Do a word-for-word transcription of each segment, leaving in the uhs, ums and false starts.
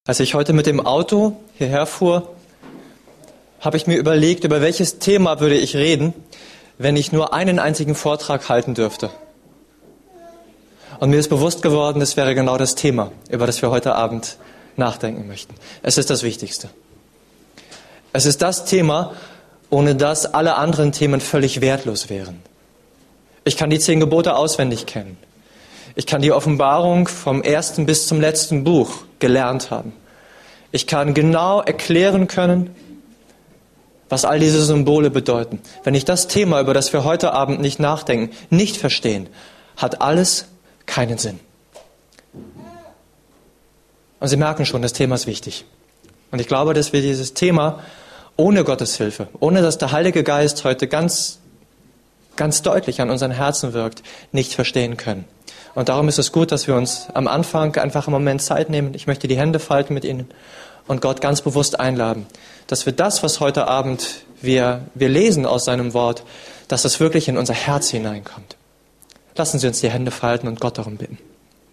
Als ich heute mit dem Auto hierher fuhr, habe ich mir überlegt, über welches Thema würde ich reden, wenn ich nur einen einzigen Vortrag halten dürfte. Und mir ist bewusst geworden, das wäre genau das Thema, über das wir heute Abend nachdenken möchten. Es ist das Wichtigste. Es ist das Thema, ohne das alle anderen Themen völlig wertlos wären. Ich kann die zehn Gebote auswendig kennen. Ich kann die Offenbarung vom ersten bis zum letzten Buch gelernt haben. Ich kann genau erklären können, was all diese Symbole bedeuten. Wenn ich das Thema, über das wir heute Abend nicht nachdenken, nicht verstehen, hat alles keinen Sinn. Und Sie merken schon, das Thema ist wichtig. Und ich glaube, dass wir dieses Thema ohne Gottes Hilfe, ohne dass der Heilige Geist heute ganz, ganz deutlich an unseren Herzen wirkt, nicht verstehen können. Und darum ist es gut, dass wir uns am Anfang einfach einen Moment Zeit nehmen. Ich möchte die Hände falten mit Ihnen und Gott ganz bewusst einladen, dass wir das, was heute Abend wir, wir lesen aus seinem Wort, dass das wirklich in unser Herz hineinkommt. Lassen Sie uns die Hände falten und Gott darum bitten.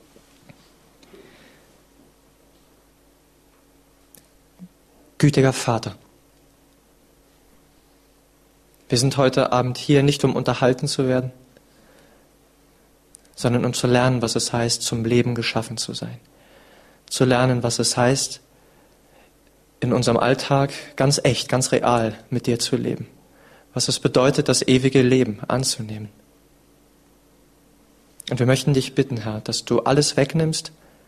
Gütiger Vater, wir sind heute Abend hier nicht, um unterhalten zu werden, sondern um zu lernen, was es heißt, zum Leben geschaffen zu sein. Zu lernen, was es heißt, in unserem Alltag ganz echt, ganz real mit dir zu leben. Was es bedeutet, das ewige Leben anzunehmen. Und wir möchten dich bitten, Herr, dass du alles wegnimmst,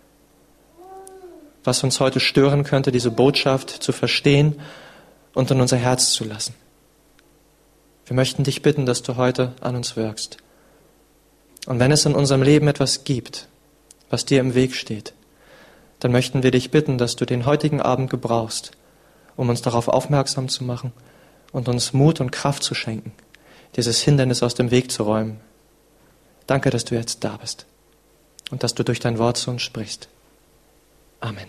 was uns heute stören könnte, diese Botschaft zu verstehen und in unser Herz zu lassen. Wir möchten dich bitten, dass du heute an uns wirkst. Und wenn es in unserem Leben etwas gibt, was dir im Weg steht, dann möchten wir dich bitten, dass du den heutigen Abend gebrauchst, um uns darauf aufmerksam zu machen und uns Mut und Kraft zu schenken, dieses Hindernis aus dem Weg zu räumen. Danke, dass du jetzt da bist und dass du durch dein Wort zu uns sprichst. Amen.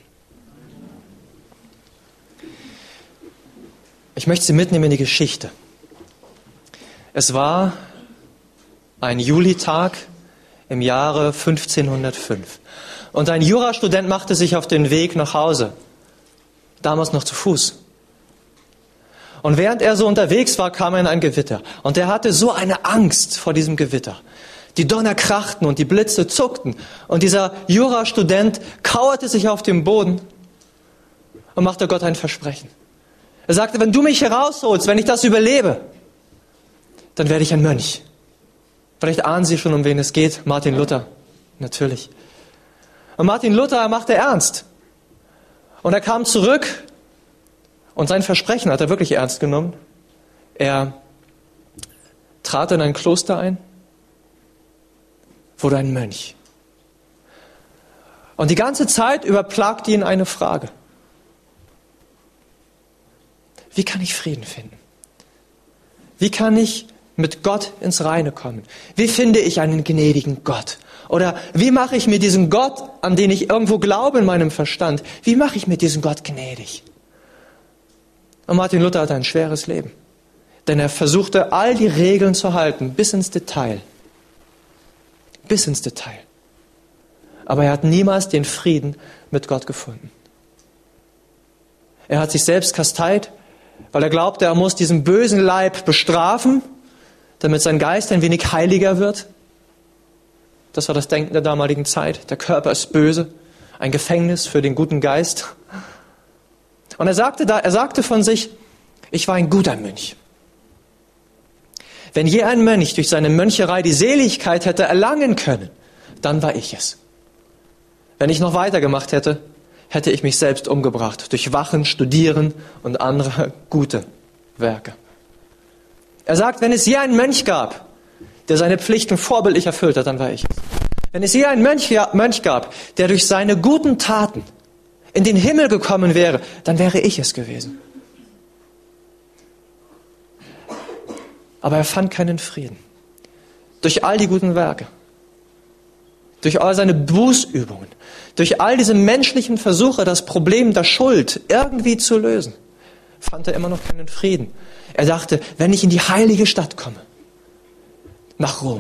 Ich möchte Sie mitnehmen in die Geschichte. Es war ein Julitag im Jahre fünfzehnhundertfünf. Und ein Jurastudent machte sich auf den Weg nach Hause, damals noch zu Fuß. Und während er so unterwegs war, kam er in ein Gewitter. Und er hatte so eine Angst vor diesem Gewitter. Die Donner krachten und die Blitze zuckten. Und dieser Jurastudent kauerte sich auf den Boden und machte Gott ein Versprechen. Er sagte, wenn du mich herausholst, wenn ich das überlebe, dann werde ich ein Mönch. Vielleicht ahnen Sie schon, um wen es geht. Martin Luther. Natürlich. Und Martin Luther machte ernst. Und er kam zurück und sein Versprechen hat er wirklich ernst genommen. Er trat in ein Kloster ein, wurde ein Mönch. Und die ganze Zeit über plagte ihn eine Frage. Wie kann ich Frieden finden? Wie kann ich mit Gott ins Reine kommen? Wie finde ich einen gnädigen Gott? Oder wie mache ich mir diesen Gott, an den ich irgendwo glaube in meinem Verstand, wie mache ich mir diesen Gott gnädig? Und Martin Luther hatte ein schweres Leben. Denn er versuchte, all die Regeln zu halten, bis ins Detail. Bis ins Detail. Aber er hat niemals den Frieden mit Gott gefunden. Er hat sich selbst kasteit, weil er glaubte, er muss diesen bösen Leib bestrafen, damit sein Geist ein wenig heiliger wird. Das war das Denken der damaligen Zeit. Der Körper ist böse, ein Gefängnis für den guten Geist. Und er sagte, da, er sagte von sich, ich war ein guter Mönch. Wenn je ein Mönch durch seine Möncherei die Seligkeit hätte erlangen können, dann war ich es. Wenn ich noch weitergemacht hätte, hätte ich mich selbst umgebracht durch Wachen, Studieren und andere gute Werke. Er sagt, wenn es je einen Mönch gab, der seine Pflichten vorbildlich erfüllt hat, dann war ich es. Wenn es je einen Mönch, Mönch gab, der durch seine guten Taten in den Himmel gekommen wäre, dann wäre ich es gewesen. Aber er fand keinen Frieden. Durch all die guten Werke, durch all seine Bußübungen, durch all diese menschlichen Versuche, das Problem der Schuld irgendwie zu lösen, fand er immer noch keinen Frieden. Er dachte, wenn ich in die heilige Stadt komme, nach Rom,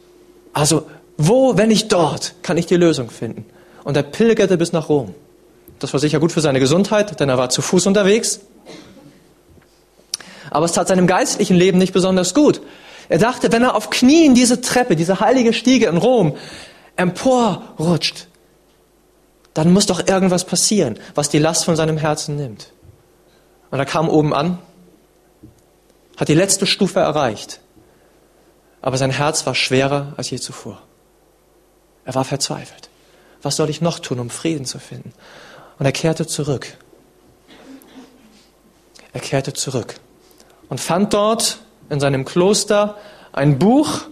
also wo, wenn nicht dort, kann ich die Lösung finden? Und er pilgerte bis nach Rom. Das war sicher gut für seine Gesundheit, denn er war zu Fuß unterwegs. Aber es tat seinem geistlichen Leben nicht besonders gut. Er dachte, wenn er auf Knien diese Treppe, diese heilige Stiege in Rom emporrutscht, dann muss doch irgendwas passieren, was die Last von seinem Herzen nimmt. Und er kam oben an, hat die letzte Stufe erreicht, aber sein Herz war schwerer als je zuvor. Er war verzweifelt. Was soll ich noch tun, um Frieden zu finden? Und er kehrte zurück. Er kehrte zurück und fand dort in seinem Kloster ein Buch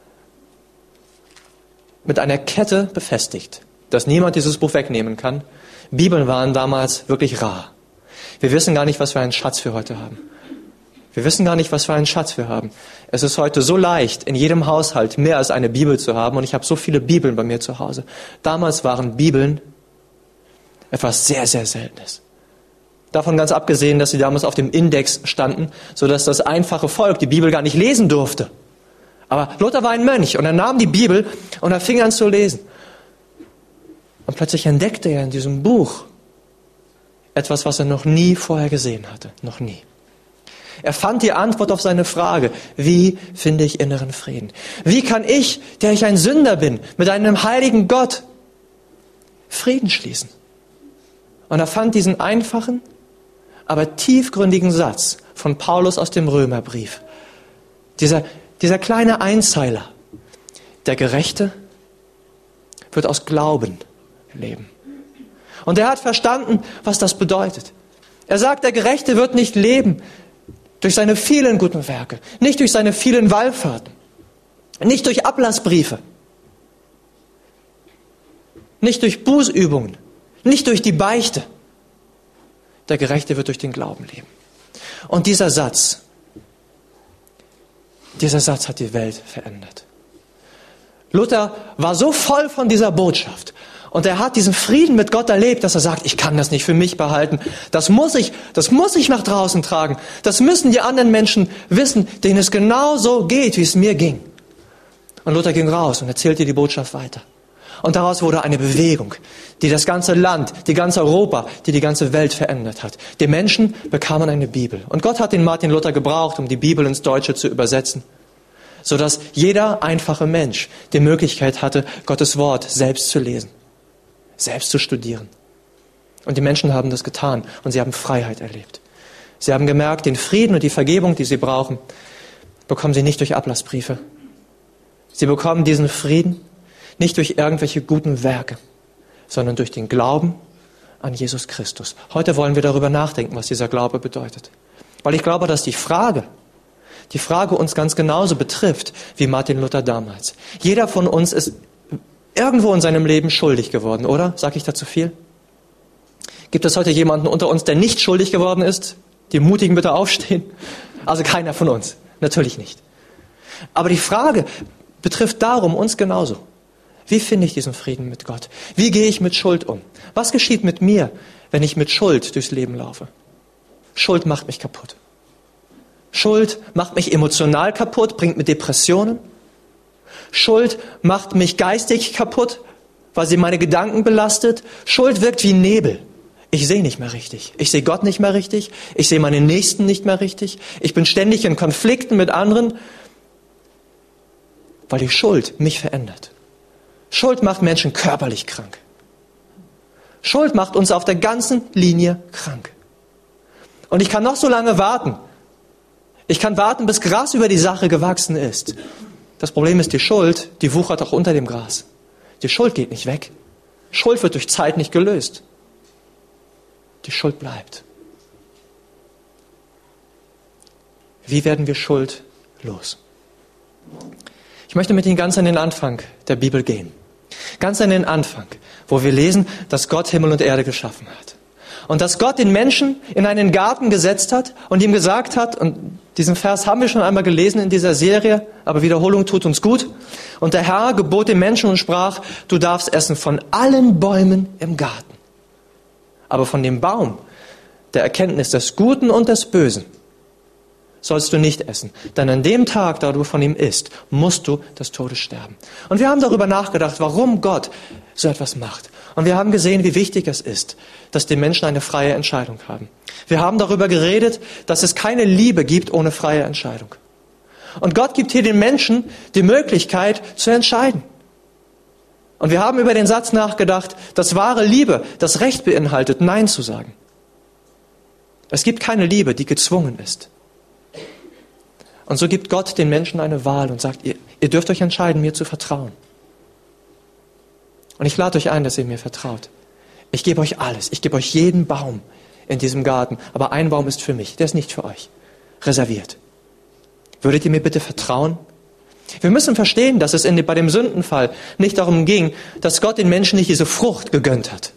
mit einer Kette befestigt, dass niemand dieses Buch wegnehmen kann. Bibeln waren damals wirklich rar. Wir wissen gar nicht, was für einen Schatz wir heute haben. Wir wissen gar nicht, was für einen Schatz wir haben. Es ist heute so leicht, in jedem Haushalt mehr als eine Bibel zu haben. Und ich habe so viele Bibeln bei mir zu Hause. Damals waren Bibeln etwas sehr, sehr Seltenes. Davon ganz abgesehen, dass sie damals auf dem Index standen, sodass das einfache Volk die Bibel gar nicht lesen durfte. Aber Luther war ein Mönch und er nahm die Bibel und er fing an zu lesen. Und plötzlich entdeckte er in diesem Buch etwas, was er noch nie vorher gesehen hatte. Noch nie. Er fand die Antwort auf seine Frage, wie finde ich inneren Frieden? Wie kann ich, der ich ein Sünder bin, mit einem heiligen Gott Frieden schließen? Und er fand diesen einfachen, aber tiefgründigen Satz von Paulus aus dem Römerbrief. Dieser, dieser kleine Einzeiler. Der Gerechte wird aus Glauben leben. Und er hat verstanden, was das bedeutet. Er sagt, der Gerechte wird nicht leben durch seine vielen guten Werke, nicht durch seine vielen Wallfahrten, nicht durch Ablassbriefe, nicht durch Bußübungen, nicht durch die Beichte. Der Gerechte wird durch den Glauben leben. Und dieser Satz, dieser Satz hat die Welt verändert. Luther war so voll von dieser Botschaft und er hat diesen Frieden mit Gott erlebt, dass er sagt, ich kann das nicht für mich behalten. Das muss ich, das muss ich nach draußen tragen. Das müssen die anderen Menschen wissen, denen es genau so geht, wie es mir ging. Und Luther ging raus und erzählte die Botschaft weiter. Und daraus wurde eine Bewegung, die das ganze Land, die ganze Europa, die die ganze Welt verändert hat. Die Menschen bekamen eine Bibel. Und Gott hat den Martin Luther gebraucht, um die Bibel ins Deutsche zu übersetzen, sodass jeder einfache Mensch die Möglichkeit hatte, Gottes Wort selbst zu lesen, selbst zu studieren. Und die Menschen haben das getan und sie haben Freiheit erlebt. Sie haben gemerkt, den Frieden und die Vergebung, die sie brauchen, bekommen sie nicht durch Ablassbriefe. Sie bekommen diesen Frieden nicht durch irgendwelche guten Werke, sondern durch den Glauben an Jesus Christus. Heute wollen wir darüber nachdenken, was dieser Glaube bedeutet. Weil ich glaube, dass die Frage, die Frage uns ganz genauso betrifft wie Martin Luther damals. Jeder von uns ist irgendwo in seinem Leben schuldig geworden, oder? Sag ich dazu viel? Gibt es heute jemanden unter uns, der nicht schuldig geworden ist? Die Mutigen bitte aufstehen. Also keiner von uns. Natürlich nicht. Aber die Frage betrifft darum uns genauso. Wie finde ich diesen Frieden mit Gott? Wie gehe ich mit Schuld um? Was geschieht mit mir, wenn ich mit Schuld durchs Leben laufe? Schuld macht mich kaputt. Schuld macht mich emotional kaputt, bringt mir Depressionen. Schuld macht mich geistig kaputt, weil sie meine Gedanken belastet. Schuld wirkt wie Nebel. Ich sehe nicht mehr richtig. Ich sehe Gott nicht mehr richtig. Ich sehe meine Nächsten nicht mehr richtig. Ich bin ständig in Konflikten mit anderen, weil die Schuld mich verändert. Schuld macht Menschen körperlich krank. Schuld macht uns auf der ganzen Linie krank. Und ich kann noch so lange warten. Ich kann warten, bis Gras über die Sache gewachsen ist. Das Problem ist, die Schuld, die wuchert auch unter dem Gras. Die Schuld geht nicht weg. Schuld wird durch Zeit nicht gelöst. Die Schuld bleibt. Wie werden wir Schuld los? Ich möchte mit Ihnen ganz an den Anfang der Bibel gehen. Ganz an den Anfang, wo wir lesen, dass Gott Himmel und Erde geschaffen hat. Und dass Gott den Menschen in einen Garten gesetzt hat und ihm gesagt hat, und diesen Vers haben wir schon einmal gelesen in dieser Serie, aber Wiederholung tut uns gut. Und der Herr gebot dem Menschen und sprach, du darfst essen von allen Bäumen im Garten. Aber von dem Baum der Erkenntnis des Guten und des Bösen sollst du nicht essen. Denn an dem Tag, da du von ihm isst, musst du des Todes sterben. Und wir haben darüber nachgedacht, warum Gott so etwas macht. Und wir haben gesehen, wie wichtig es ist, dass die Menschen eine freie Entscheidung haben. Wir haben darüber geredet, dass es keine Liebe gibt ohne freie Entscheidung. Und Gott gibt hier den Menschen die Möglichkeit zu entscheiden. Und wir haben über den Satz nachgedacht, dass wahre Liebe das Recht beinhaltet, Nein zu sagen. Es gibt keine Liebe, die gezwungen ist. Und so gibt Gott den Menschen eine Wahl und sagt, ihr, ihr dürft euch entscheiden, mir zu vertrauen. Und ich lade euch ein, dass ihr mir vertraut. Ich gebe euch alles. Ich gebe euch jeden Baum in diesem Garten. Aber ein Baum ist für mich. Der ist nicht für euch. Reserviert. Würdet ihr mir bitte vertrauen? Wir müssen verstehen, dass es in, bei dem Sündenfall nicht darum ging, dass Gott den Menschen nicht diese Frucht gegönnt hat.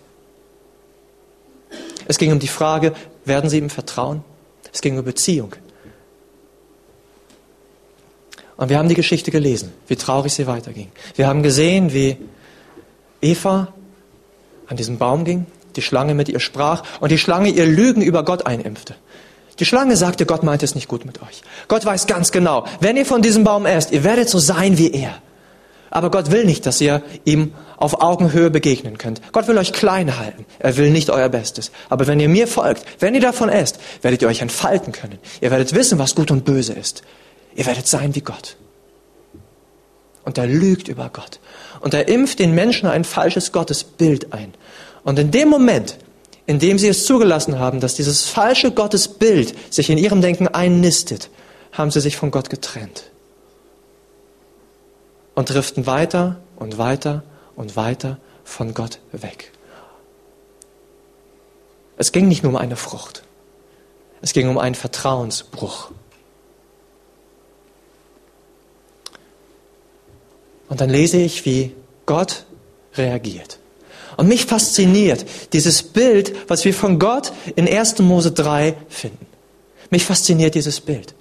Es ging um die Frage, werden sie ihm vertrauen? Es ging um Beziehung. Und wir haben die Geschichte gelesen, wie traurig sie weiterging. Wir haben gesehen, wie Eva an diesem Baum ging, die Schlange mit ihr sprach und die Schlange ihr Lügen über Gott einimpfte. Die Schlange sagte, Gott meint es nicht gut mit euch. Gott weiß ganz genau, wenn ihr von diesem Baum esst, ihr werdet so sein wie er. Aber Gott will nicht, dass ihr ihm auf Augenhöhe begegnen könnt. Gott will euch klein halten. Er will nicht euer Bestes. Aber wenn ihr mir folgt, wenn ihr davon esst, werdet ihr euch entfalten können. Ihr werdet wissen, was gut und böse ist. Ihr werdet sein wie Gott. Und er lügt über Gott. Und er impft den Menschen ein falsches Gottesbild ein. Und in dem Moment, in dem sie es zugelassen haben, dass dieses falsche Gottesbild sich in ihrem Denken einnistet, haben sie sich von Gott getrennt. Und driften weiter und weiter und weiter von Gott weg. Es ging nicht nur um eine Frucht. Es ging um einen Vertrauensbruch. Und dann lese ich, wie Gott reagiert. Und mich fasziniert dieses Bild, was wir von Gott in erster Mose drei finden. Mich fasziniert dieses Bild.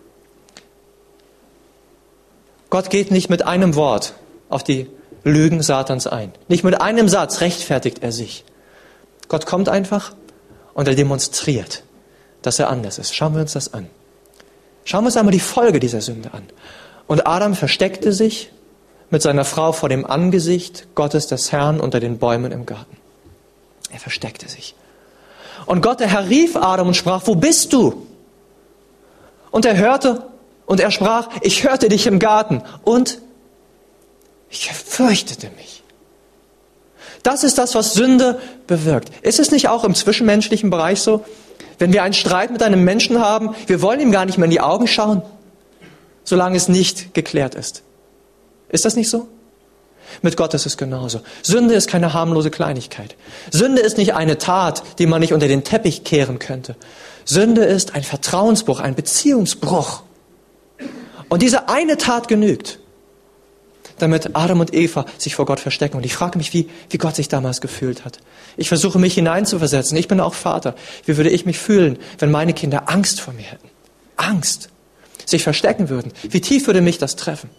Gott geht nicht mit einem Wort auf die Lügen Satans ein. Nicht mit einem Satz rechtfertigt er sich. Gott kommt einfach und er demonstriert, dass er anders ist. Schauen wir uns das an. Schauen wir uns einmal die Folge dieser Sünde an. Und Adam versteckte sich mit seiner Frau vor dem Angesicht Gottes des Herrn unter den Bäumen im Garten. Er versteckte sich. Und Gott, der Herr, rief Adam und sprach, wo bist du? Und er hörte und er sprach, ich hörte dich im Garten und ich fürchtete mich. Das ist das, was Sünde bewirkt. Ist es nicht auch im zwischenmenschlichen Bereich so? Wenn wir einen Streit mit einem Menschen haben, wir wollen ihm gar nicht mehr in die Augen schauen, solange es nicht geklärt ist. Ist das nicht so? Mit Gott ist es genauso. Sünde ist keine harmlose Kleinigkeit. Sünde ist nicht eine Tat, die man nicht unter den Teppich kehren könnte. Sünde ist ein Vertrauensbruch, ein Beziehungsbruch. Und diese eine Tat genügt, damit Adam und Eva sich vor Gott verstecken. Und ich frage mich, wie, wie Gott sich damals gefühlt hat. Ich versuche mich hineinzuversetzen. Ich bin auch Vater. Wie würde ich mich fühlen, wenn meine Kinder Angst vor mir hätten? Angst. Sich verstecken würden. Wie tief würde mich das treffen?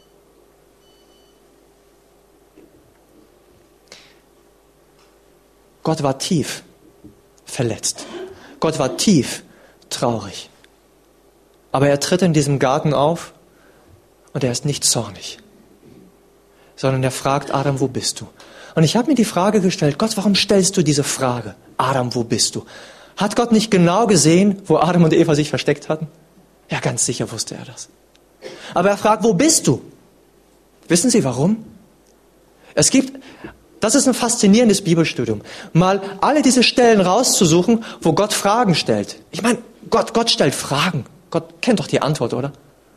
Gott war tief verletzt. Gott war tief traurig. Aber er tritt in diesem Garten auf und er ist nicht zornig, sondern er fragt Adam, wo bist du? Und ich habe mir die Frage gestellt, Gott, warum stellst du diese Frage? Adam, wo bist du? Hat Gott nicht genau gesehen, wo Adam und Eva sich versteckt hatten? Ja, ganz sicher wusste er das. Aber er fragt, wo bist du? Wissen Sie warum? Es gibt... Das ist ein faszinierendes Bibelstudium. Mal alle diese Stellen rauszusuchen, wo Gott Fragen stellt. Ich meine, Gott, Gott stellt Fragen. Gott kennt doch die Antwort, oder?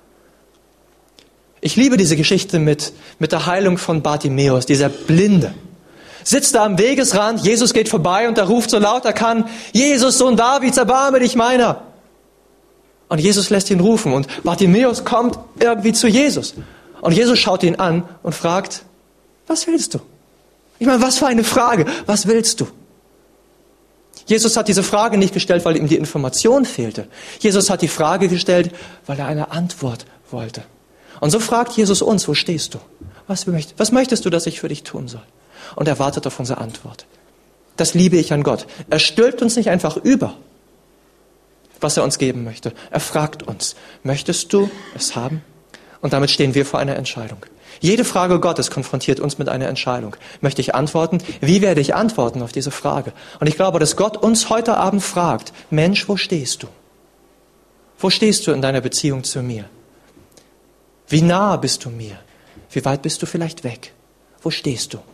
Ich liebe diese Geschichte mit, mit der Heilung von Bartimäus, dieser Blinde. Sitzt da am Wegesrand, Jesus geht vorbei und er ruft so laut er kann, Jesus, Sohn Davids, erbarme dich meiner. Und Jesus lässt ihn rufen und Bartimäus kommt irgendwie zu Jesus. Und Jesus schaut ihn an und fragt, was willst du? Ich meine, was für eine Frage. Was willst du? Jesus hat diese Frage nicht gestellt, weil ihm die Information fehlte. Jesus hat die Frage gestellt, weil er eine Antwort wollte. Und so fragt Jesus uns, wo stehst du? Was, möcht, was möchtest du, dass ich für dich tun soll? Und er wartet auf unsere Antwort. Das liebe ich an Gott. Er stülpt uns nicht einfach über, was er uns geben möchte. Er fragt uns, möchtest du es haben? Und damit stehen wir vor einer Entscheidung. Jede Frage Gottes konfrontiert uns mit einer Entscheidung. Möchte ich antworten? Wie werde ich antworten auf diese Frage? Und ich glaube, dass Gott uns heute Abend fragt, Mensch, wo stehst du? Wo stehst du in deiner Beziehung zu mir? Wie nah bist du mir? Wie weit bist du vielleicht weg? Wo stehst du?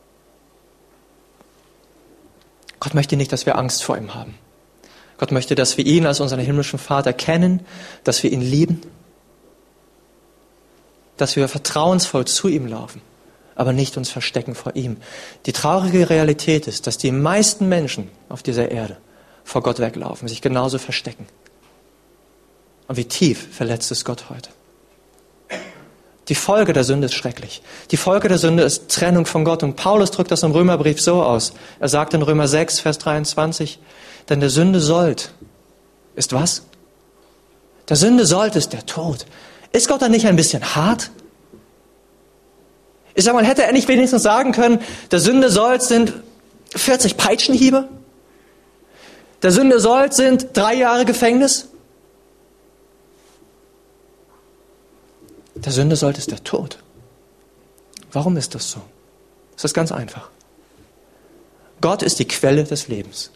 Gott möchte nicht, dass wir Angst vor ihm haben. Gott möchte, dass wir ihn als unseren himmlischen Vater kennen, dass wir ihn lieben, dass wir vertrauensvoll zu ihm laufen, aber nicht uns verstecken vor ihm. Die traurige Realität ist, dass die meisten Menschen auf dieser Erde vor Gott weglaufen, sich genauso verstecken. Und wie tief verletzt ist Gott heute. Die Folge der Sünde ist schrecklich. Die Folge der Sünde ist Trennung von Gott. Und Paulus drückt das im Römerbrief so aus. Er sagt in Römer sechs, Vers dreiundzwanzig, denn der Sünde Sold ist was? Der Sünde Sold ist der Tod. Ist Gott dann nicht ein bisschen hart? Ich sag mal, hätte er nicht wenigstens sagen können, der Sünde Sold sind vierzig Peitschenhiebe? Der Sünde Sold sind drei Jahre Gefängnis? Der Sünde Sold ist der Tod. Warum ist das so? Das ist ganz einfach. Gott ist die Quelle des Lebens.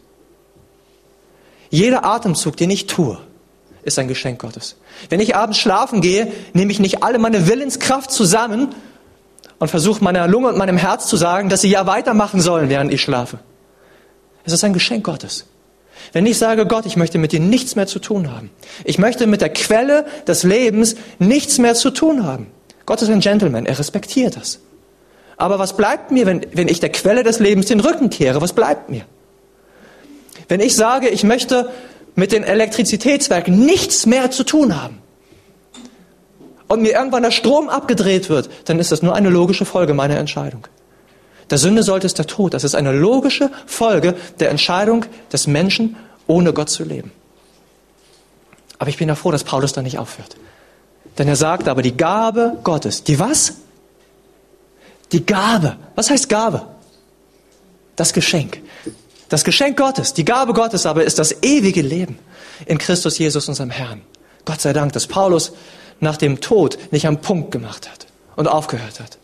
Jeder Atemzug, den ich tue, ist ein Geschenk Gottes. Wenn ich abends schlafen gehe, nehme ich nicht alle meine Willenskraft zusammen und versuche meiner Lunge und meinem Herz zu sagen, dass sie ja weitermachen sollen, während ich schlafe. Es ist ein Geschenk Gottes. Wenn ich sage, Gott, ich möchte mit dir nichts mehr zu tun haben. Ich möchte mit der Quelle des Lebens nichts mehr zu tun haben. Gott ist ein Gentleman, er respektiert das. Aber was bleibt mir, wenn, wenn ich der Quelle des Lebens den Rücken kehre? Was bleibt mir? Wenn ich sage, ich möchte mit den Elektrizitätswerken nichts mehr zu tun haben und mir irgendwann der Strom abgedreht wird, dann ist das nur eine logische Folge meiner Entscheidung. Der Sünde sollte es der Tod. Das ist eine logische Folge der Entscheidung des Menschen, ohne Gott zu leben. Aber ich bin ja froh, dass Paulus da nicht aufhört. Denn er sagt aber, die Gabe Gottes. Die was? Die Gabe. Was heißt Gabe? Das Geschenk. Das Geschenk Gottes, die Gabe Gottes aber ist das ewige Leben in Christus Jesus, unserem Herrn. Gott sei Dank, dass Paulus nach dem Tod nicht am Punkt gemacht hat und aufgehört hat.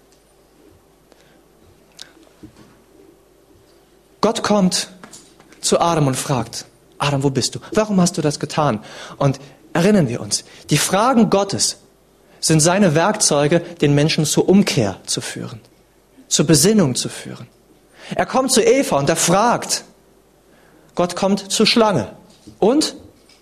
Gott kommt zu Adam und fragt, Adam, wo bist du? Warum hast du das getan? Und erinnern wir uns, die Fragen Gottes sind seine Werkzeuge, den Menschen zur Umkehr zu führen, zur Besinnung zu führen. Er kommt zu Eva und er fragt. Gott kommt zur Schlange und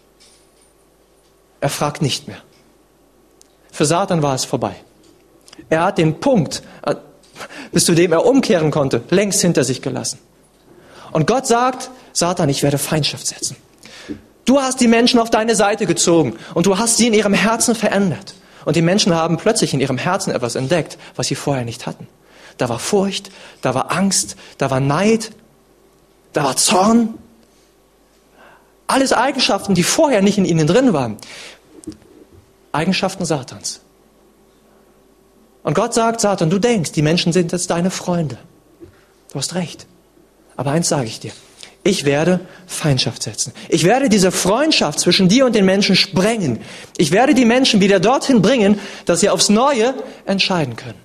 er fragt nicht mehr. Für Satan war es vorbei. Er hat den Punkt, bis zu dem er umkehren konnte, längst hinter sich gelassen. Und Gott sagt, Satan, ich werde Feindschaft setzen. Du hast die Menschen auf deine Seite gezogen und du hast sie in ihrem Herzen verändert. Und die Menschen haben plötzlich in ihrem Herzen etwas entdeckt, was sie vorher nicht hatten. Da war Furcht, da war Angst, da war Neid, da war Zorn. Alles Eigenschaften, die vorher nicht in ihnen drin waren. Eigenschaften Satans. Und Gott sagt, Satan, du denkst, die Menschen sind jetzt deine Freunde. Du hast recht. Aber eins sage ich dir, ich werde Feindschaft setzen. Ich werde diese Freundschaft zwischen dir und den Menschen sprengen. Ich werde die Menschen wieder dorthin bringen, dass sie aufs Neue entscheiden können.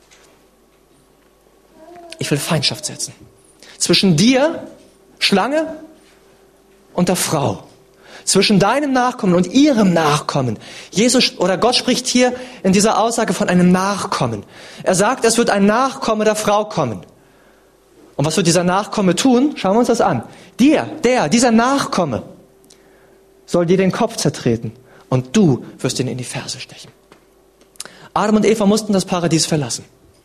Ich will Feindschaft setzen. Zwischen dir, Schlange, und der Frau. Zwischen deinem Nachkommen und ihrem Nachkommen. Jesus oder Gott spricht hier in dieser Aussage von einem Nachkommen. Er sagt, es wird ein Nachkomme der Frau kommen. Und was wird dieser Nachkomme tun? Schauen wir uns das an. Dir, der, dieser Nachkomme soll dir den Kopf zertreten und du wirst ihn in die Ferse stechen. Adam und Eva mussten das Paradies verlassen.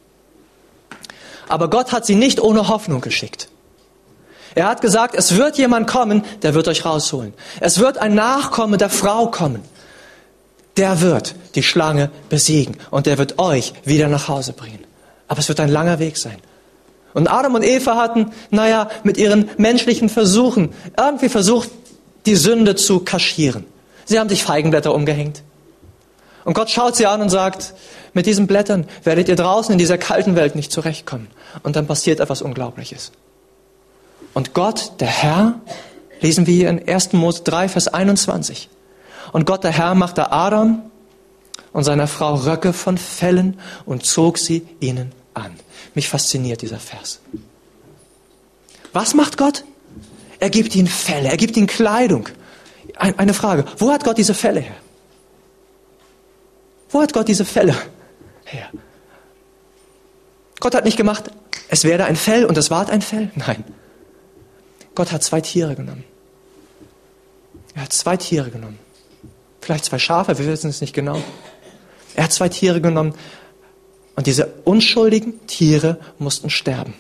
Aber Gott hat sie nicht ohne Hoffnung geschickt. Er hat gesagt, es wird jemand kommen, der wird euch rausholen. Es wird ein Nachkomme der Frau kommen. Der wird die Schlange besiegen und der wird euch wieder nach Hause bringen. Aber es wird ein langer Weg sein. Und Adam und Eva hatten, naja, mit ihren menschlichen Versuchen irgendwie versucht, die Sünde zu kaschieren. Sie haben sich Feigenblätter umgehängt. Und Gott schaut sie an und sagt, mit diesen Blättern werdet ihr draußen in dieser kalten Welt nicht zurechtkommen. Und dann passiert etwas Unglaubliches. Und Gott, der Herr, lesen wir hier in ersten Mose drei, Vers einundzwanzig. Und Gott, der Herr, machte Adam und seiner Frau Röcke von Fellen und zog sie ihnen an. Mich fasziniert dieser Vers. Was macht Gott? Er gibt ihnen Felle, er gibt ihnen Kleidung. Eine Frage, wo hat Gott diese Felle her? Wo hat Gott diese Felle her? Gott hat nicht gemacht, es werde ein Fell und es ward ein Fell. Nein. Gott hat zwei Tiere genommen. Er hat zwei Tiere genommen. Vielleicht zwei Schafe, wir wissen es nicht genau. Er hat zwei Tiere genommen und diese unschuldigen Tiere mussten sterben,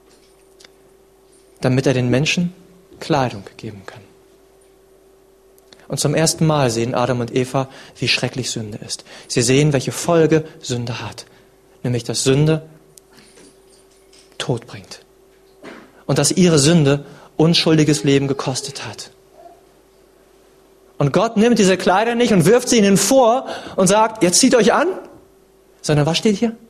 damit er den Menschen Kleidung geben kann. Und zum ersten Mal sehen Adam und Eva, wie schrecklich Sünde ist. Sie sehen, welche Folge Sünde hat. Nämlich, dass Sünde Tod bringt. Und dass ihre Sünde unschuldiges Leben gekostet hat. Und Gott nimmt diese Kleider nicht und wirft sie ihnen vor und sagt, jetzt zieht euch an. Sondern was steht hier?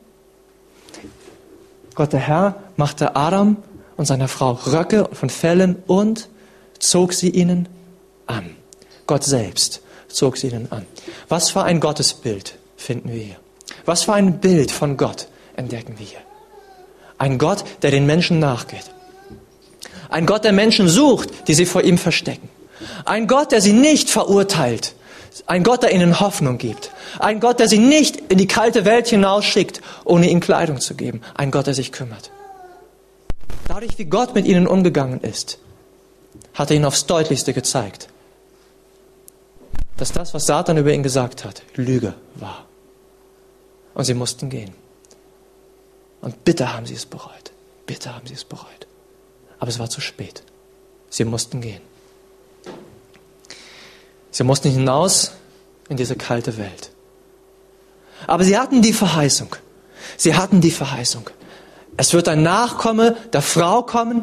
Gott der Herr machte Adam und seiner Frau Röcke von Fellen und zog sie ihnen an. Gott selbst zog sie ihnen an. Was für ein Gottesbild finden wir hier? Was für ein Bild von Gott entdecken wir hier? Ein Gott, der den Menschen nachgeht. Ein Gott, der Menschen sucht, die sie vor ihm verstecken. Ein Gott, der sie nicht verurteilt. Ein Gott, der ihnen Hoffnung gibt. Ein Gott, der sie nicht in die kalte Welt hinausschickt, ohne ihnen Kleidung zu geben. Ein Gott, der sich kümmert. Dadurch, wie Gott mit ihnen umgegangen ist, hat er ihnen aufs Deutlichste gezeigt, dass das, was Satan über ihn gesagt hat, Lüge war. Und sie mussten gehen. Und bitter haben sie es bereut. Bitter haben sie es bereut. Aber es war zu spät. Sie mussten gehen. Sie mussten hinaus in diese kalte Welt. Aber sie hatten die Verheißung. Sie hatten die Verheißung. Es wird ein Nachkomme der Frau kommen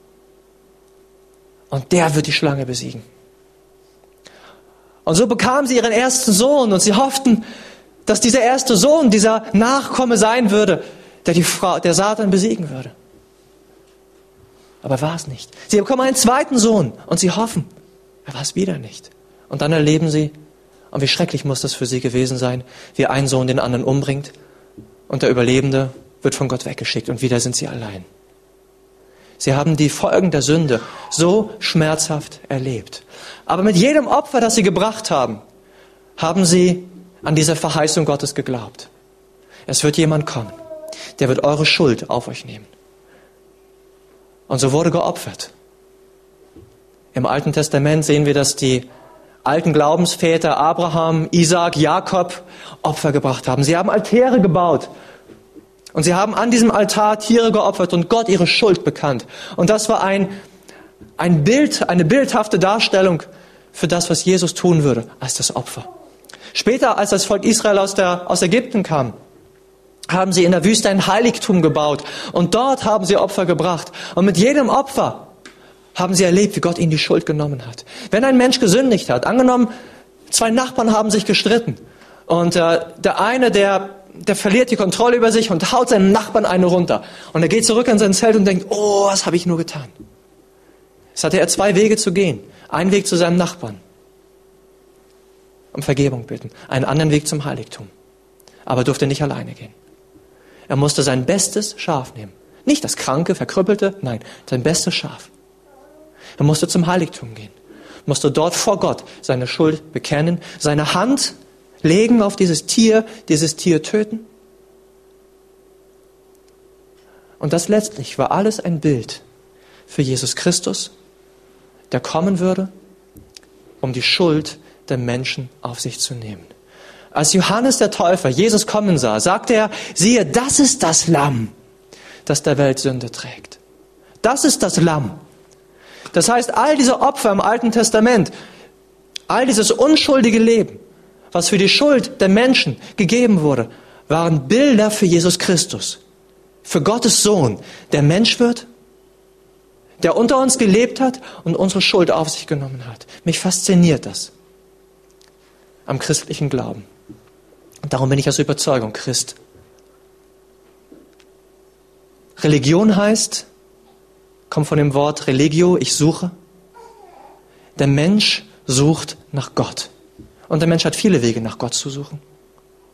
und der wird die Schlange besiegen. Und so bekamen sie ihren ersten Sohn und sie hofften, dass dieser erste Sohn, dieser Nachkomme sein würde, der die Frau, der Satan besiegen würde. Aber war es nicht. Sie bekommen einen zweiten Sohn und sie hoffen, er war es wieder nicht. Und dann erleben sie, und wie schrecklich muss das für sie gewesen sein, wie ein Sohn den anderen umbringt und der Überlebende wird von Gott weggeschickt und wieder sind sie allein. Sie haben die Folgen der Sünde so schmerzhaft erlebt. Aber mit jedem Opfer, das sie gebracht haben, haben sie an diese Verheißung Gottes geglaubt. Es wird jemand kommen, der wird eure Schuld auf euch nehmen. Und so wurde geopfert. Im Alten Testament sehen wir, dass die alten Glaubensväter Abraham, Isaak, Jakob Opfer gebracht haben. Sie haben Altäre gebaut. Und sie haben an diesem Altar Tiere geopfert und Gott ihre Schuld bekannt. Und das war ein, ein Bild, eine bildhafte Darstellung für das, was Jesus tun würde, als das Opfer. Später, als das Volk Israel aus, der, aus Ägypten kam, haben sie in der Wüste ein Heiligtum gebaut. Und dort haben sie Opfer gebracht. Und mit jedem Opfer haben sie erlebt, wie Gott ihnen die Schuld genommen hat. Wenn ein Mensch gesündigt hat, angenommen, zwei Nachbarn haben sich gestritten. Und äh, der eine, der, der verliert die Kontrolle über sich und haut seinem Nachbarn eine runter. Und er geht zurück in sein Zelt und denkt, oh, was habe ich nur getan? Jetzt hatte er zwei Wege zu gehen. Einen Weg zu seinem Nachbarn, um Vergebung bitten. Einen anderen Weg zum Heiligtum. Aber er durfte nicht alleine gehen. Er musste sein bestes Schaf nehmen. Nicht das kranke, verkrüppelte, nein, sein bestes Schaf. Er musste zum Heiligtum gehen. Musste dort vor Gott seine Schuld bekennen, seine Hand legen auf dieses Tier, dieses Tier töten. Und das letztlich war alles ein Bild für Jesus Christus, der kommen würde, um die Schuld der Menschen auf sich zu nehmen. Als Johannes der Täufer Jesus kommen sah, sagte er, siehe, das ist das Lamm, das der Welt Sünde trägt. Das ist das Lamm. Das heißt, all diese Opfer im Alten Testament, all dieses unschuldige Leben, was für die Schuld der Menschen gegeben wurde, waren Bilder für Jesus Christus, für Gottes Sohn, der Mensch wird, der unter uns gelebt hat und unsere Schuld auf sich genommen hat. Mich fasziniert das am christlichen Glauben. Und darum bin ich aus Überzeugung Christ. Religion heißt, kommt von dem Wort religio, ich suche. Der Mensch sucht nach Gott. Und der Mensch hat viele Wege, nach Gott zu suchen.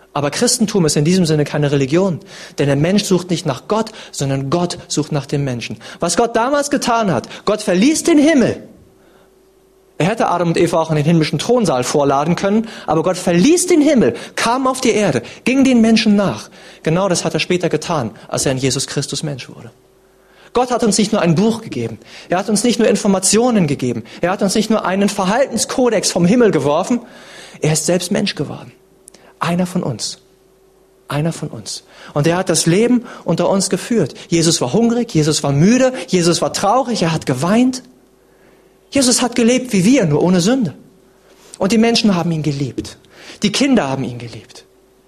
Aber Christentum ist in diesem Sinne keine Religion. Denn der Mensch sucht nicht nach Gott, sondern Gott sucht nach dem Menschen. Was Gott damals getan hat, Gott verließ den Himmel. Er hätte Adam und Eva auch in den himmlischen Thronsaal vorladen können, aber Gott verließ den Himmel, kam auf die Erde, ging den Menschen nach. Genau das hat er später getan, als er in Jesus Christus Mensch wurde. Gott hat uns nicht nur ein Buch gegeben, er hat uns nicht nur Informationen gegeben, er hat uns nicht nur einen Verhaltenskodex vom Himmel geworfen, er ist selbst Mensch geworden. Einer von uns. Einer von uns. Und er hat das Leben unter uns geführt. Jesus war hungrig, Jesus war müde, Jesus war traurig, er hat geweint. Jesus hat gelebt wie wir, nur ohne Sünde. Und die Menschen haben ihn geliebt. Die Kinder haben ihn geliebt.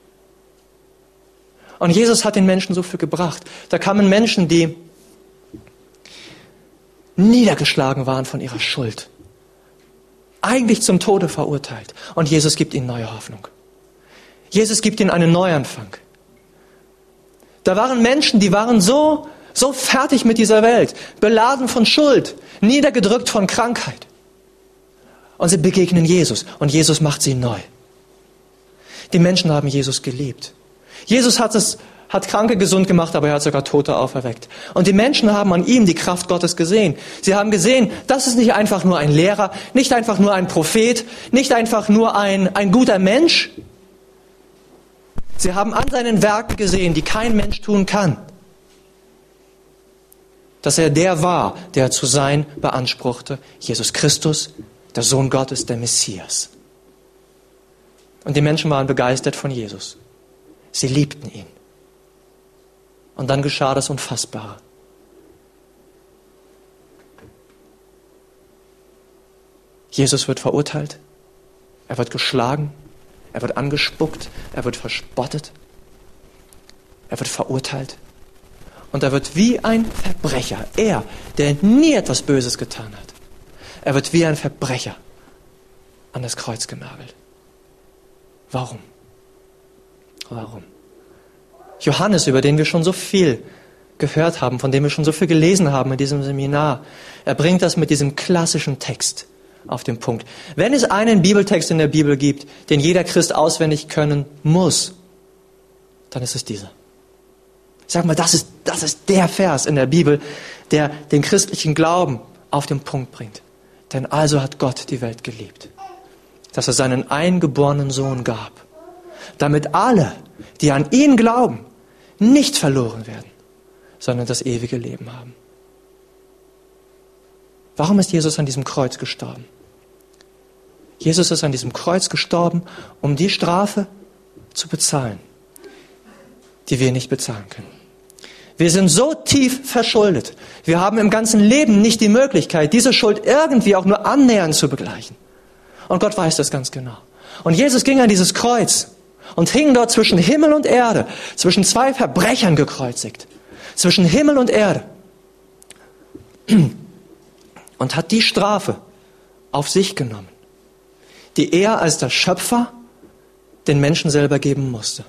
Und Jesus hat den Menschen so viel gebracht. Da kamen Menschen, die niedergeschlagen waren von ihrer Schuld. Eigentlich zum Tode verurteilt. Und Jesus gibt ihnen neue Hoffnung. Jesus gibt ihnen einen Neuanfang. Da waren Menschen, die waren so So fertig mit dieser Welt, beladen von Schuld, niedergedrückt von Krankheit. Und sie begegnen Jesus und Jesus macht sie neu. Die Menschen haben Jesus geliebt. Jesus hat es, hat Kranke gesund gemacht, aber er hat sogar Tote auferweckt. Und die Menschen haben an ihm die Kraft Gottes gesehen. Sie haben gesehen, das ist nicht einfach nur ein Lehrer, nicht einfach nur ein Prophet, nicht einfach nur ein, ein guter Mensch. Sie haben an seinen Werken gesehen, die kein Mensch tun kann, dass er der war, der zu sein beanspruchte, Jesus Christus, der Sohn Gottes, der Messias. Und die Menschen waren begeistert von Jesus. Sie liebten ihn. Und dann geschah das Unfassbare. Jesus wird verurteilt, er wird geschlagen, er wird angespuckt, er wird verspottet, er wird verurteilt. Und er wird wie ein Verbrecher, er, der nie etwas Böses getan hat, er wird wie ein Verbrecher an das Kreuz genagelt. Warum? Warum? Johannes, über den wir schon so viel gehört haben, von dem wir schon so viel gelesen haben in diesem Seminar, er bringt das mit diesem klassischen Text auf den Punkt. Wenn es einen Bibeltext in der Bibel gibt, den jeder Christ auswendig können muss, dann ist es dieser. Sag mal, das ist, das ist der Vers in der Bibel, der den christlichen Glauben auf den Punkt bringt. Denn also hat Gott die Welt geliebt, dass er seinen eingeborenen Sohn gab, damit alle, die an ihn glauben, nicht verloren werden, sondern das ewige Leben haben. Warum ist Jesus an diesem Kreuz gestorben? Jesus ist an diesem Kreuz gestorben, um die Strafe zu bezahlen, die wir nicht bezahlen können. Wir sind so tief verschuldet. Wir haben im ganzen Leben nicht die Möglichkeit, diese Schuld irgendwie auch nur annähernd zu begleichen. Und Gott weiß das ganz genau. Und Jesus ging an dieses Kreuz und hing dort zwischen Himmel und Erde, zwischen zwei Verbrechern gekreuzigt, zwischen Himmel und Erde. Und hat die Strafe auf sich genommen, die er als der Schöpfer den Menschen selber geben musste.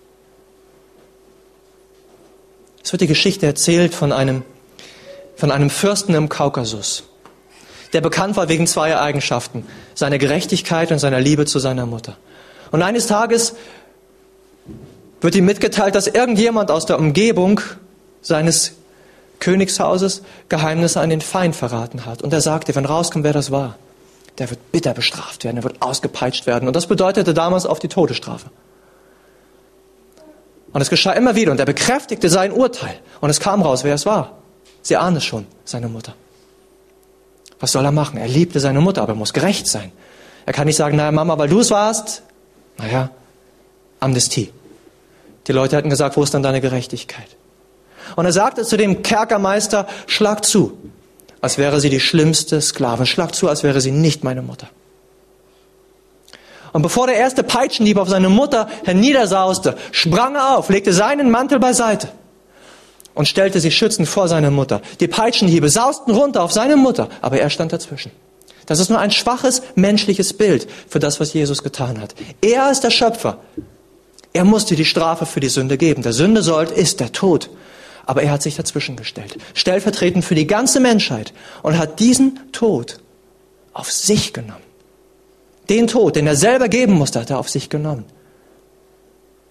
Es wird die Geschichte erzählt von einem, von einem Fürsten im Kaukasus, der bekannt war wegen zweier Eigenschaften, seiner Gerechtigkeit und seiner Liebe zu seiner Mutter. Und eines Tages wird ihm mitgeteilt, dass irgendjemand aus der Umgebung seines Königshauses Geheimnisse an den Feind verraten hat. Und er sagte, wenn rauskommt, wer das war, der wird bitter bestraft werden, er wird ausgepeitscht werden. Und das bedeutete damals auch die Todesstrafe. Und es geschah immer wieder und er bekräftigte sein Urteil. Und es kam raus, wer es war. Sie ahnen es schon, seine Mutter. Was soll er machen? Er liebte seine Mutter, aber er muss gerecht sein. Er kann nicht sagen, naja Mama, weil du es warst, naja, Amnestie. Die Leute hätten gesagt, wo ist dann deine Gerechtigkeit? Und er sagte zu dem Kerkermeister, schlag zu, als wäre sie die schlimmste Sklavin. Schlag zu, als wäre sie nicht meine Mutter. Und bevor der erste Peitschenhieb auf seine Mutter herniedersauste, sprang er auf, legte seinen Mantel beiseite und stellte sich schützend vor seine Mutter. Die Peitschenhiebe sausten runter auf seine Mutter, aber er stand dazwischen. Das ist nur ein schwaches menschliches Bild für das, was Jesus getan hat. Er ist der Schöpfer. Er musste die Strafe für die Sünde geben. Der Sündesold ist der Tod. Aber er hat sich dazwischen gestellt, stellvertretend für die ganze Menschheit und hat diesen Tod auf sich genommen. Den Tod, den er selber geben musste, hat er auf sich genommen.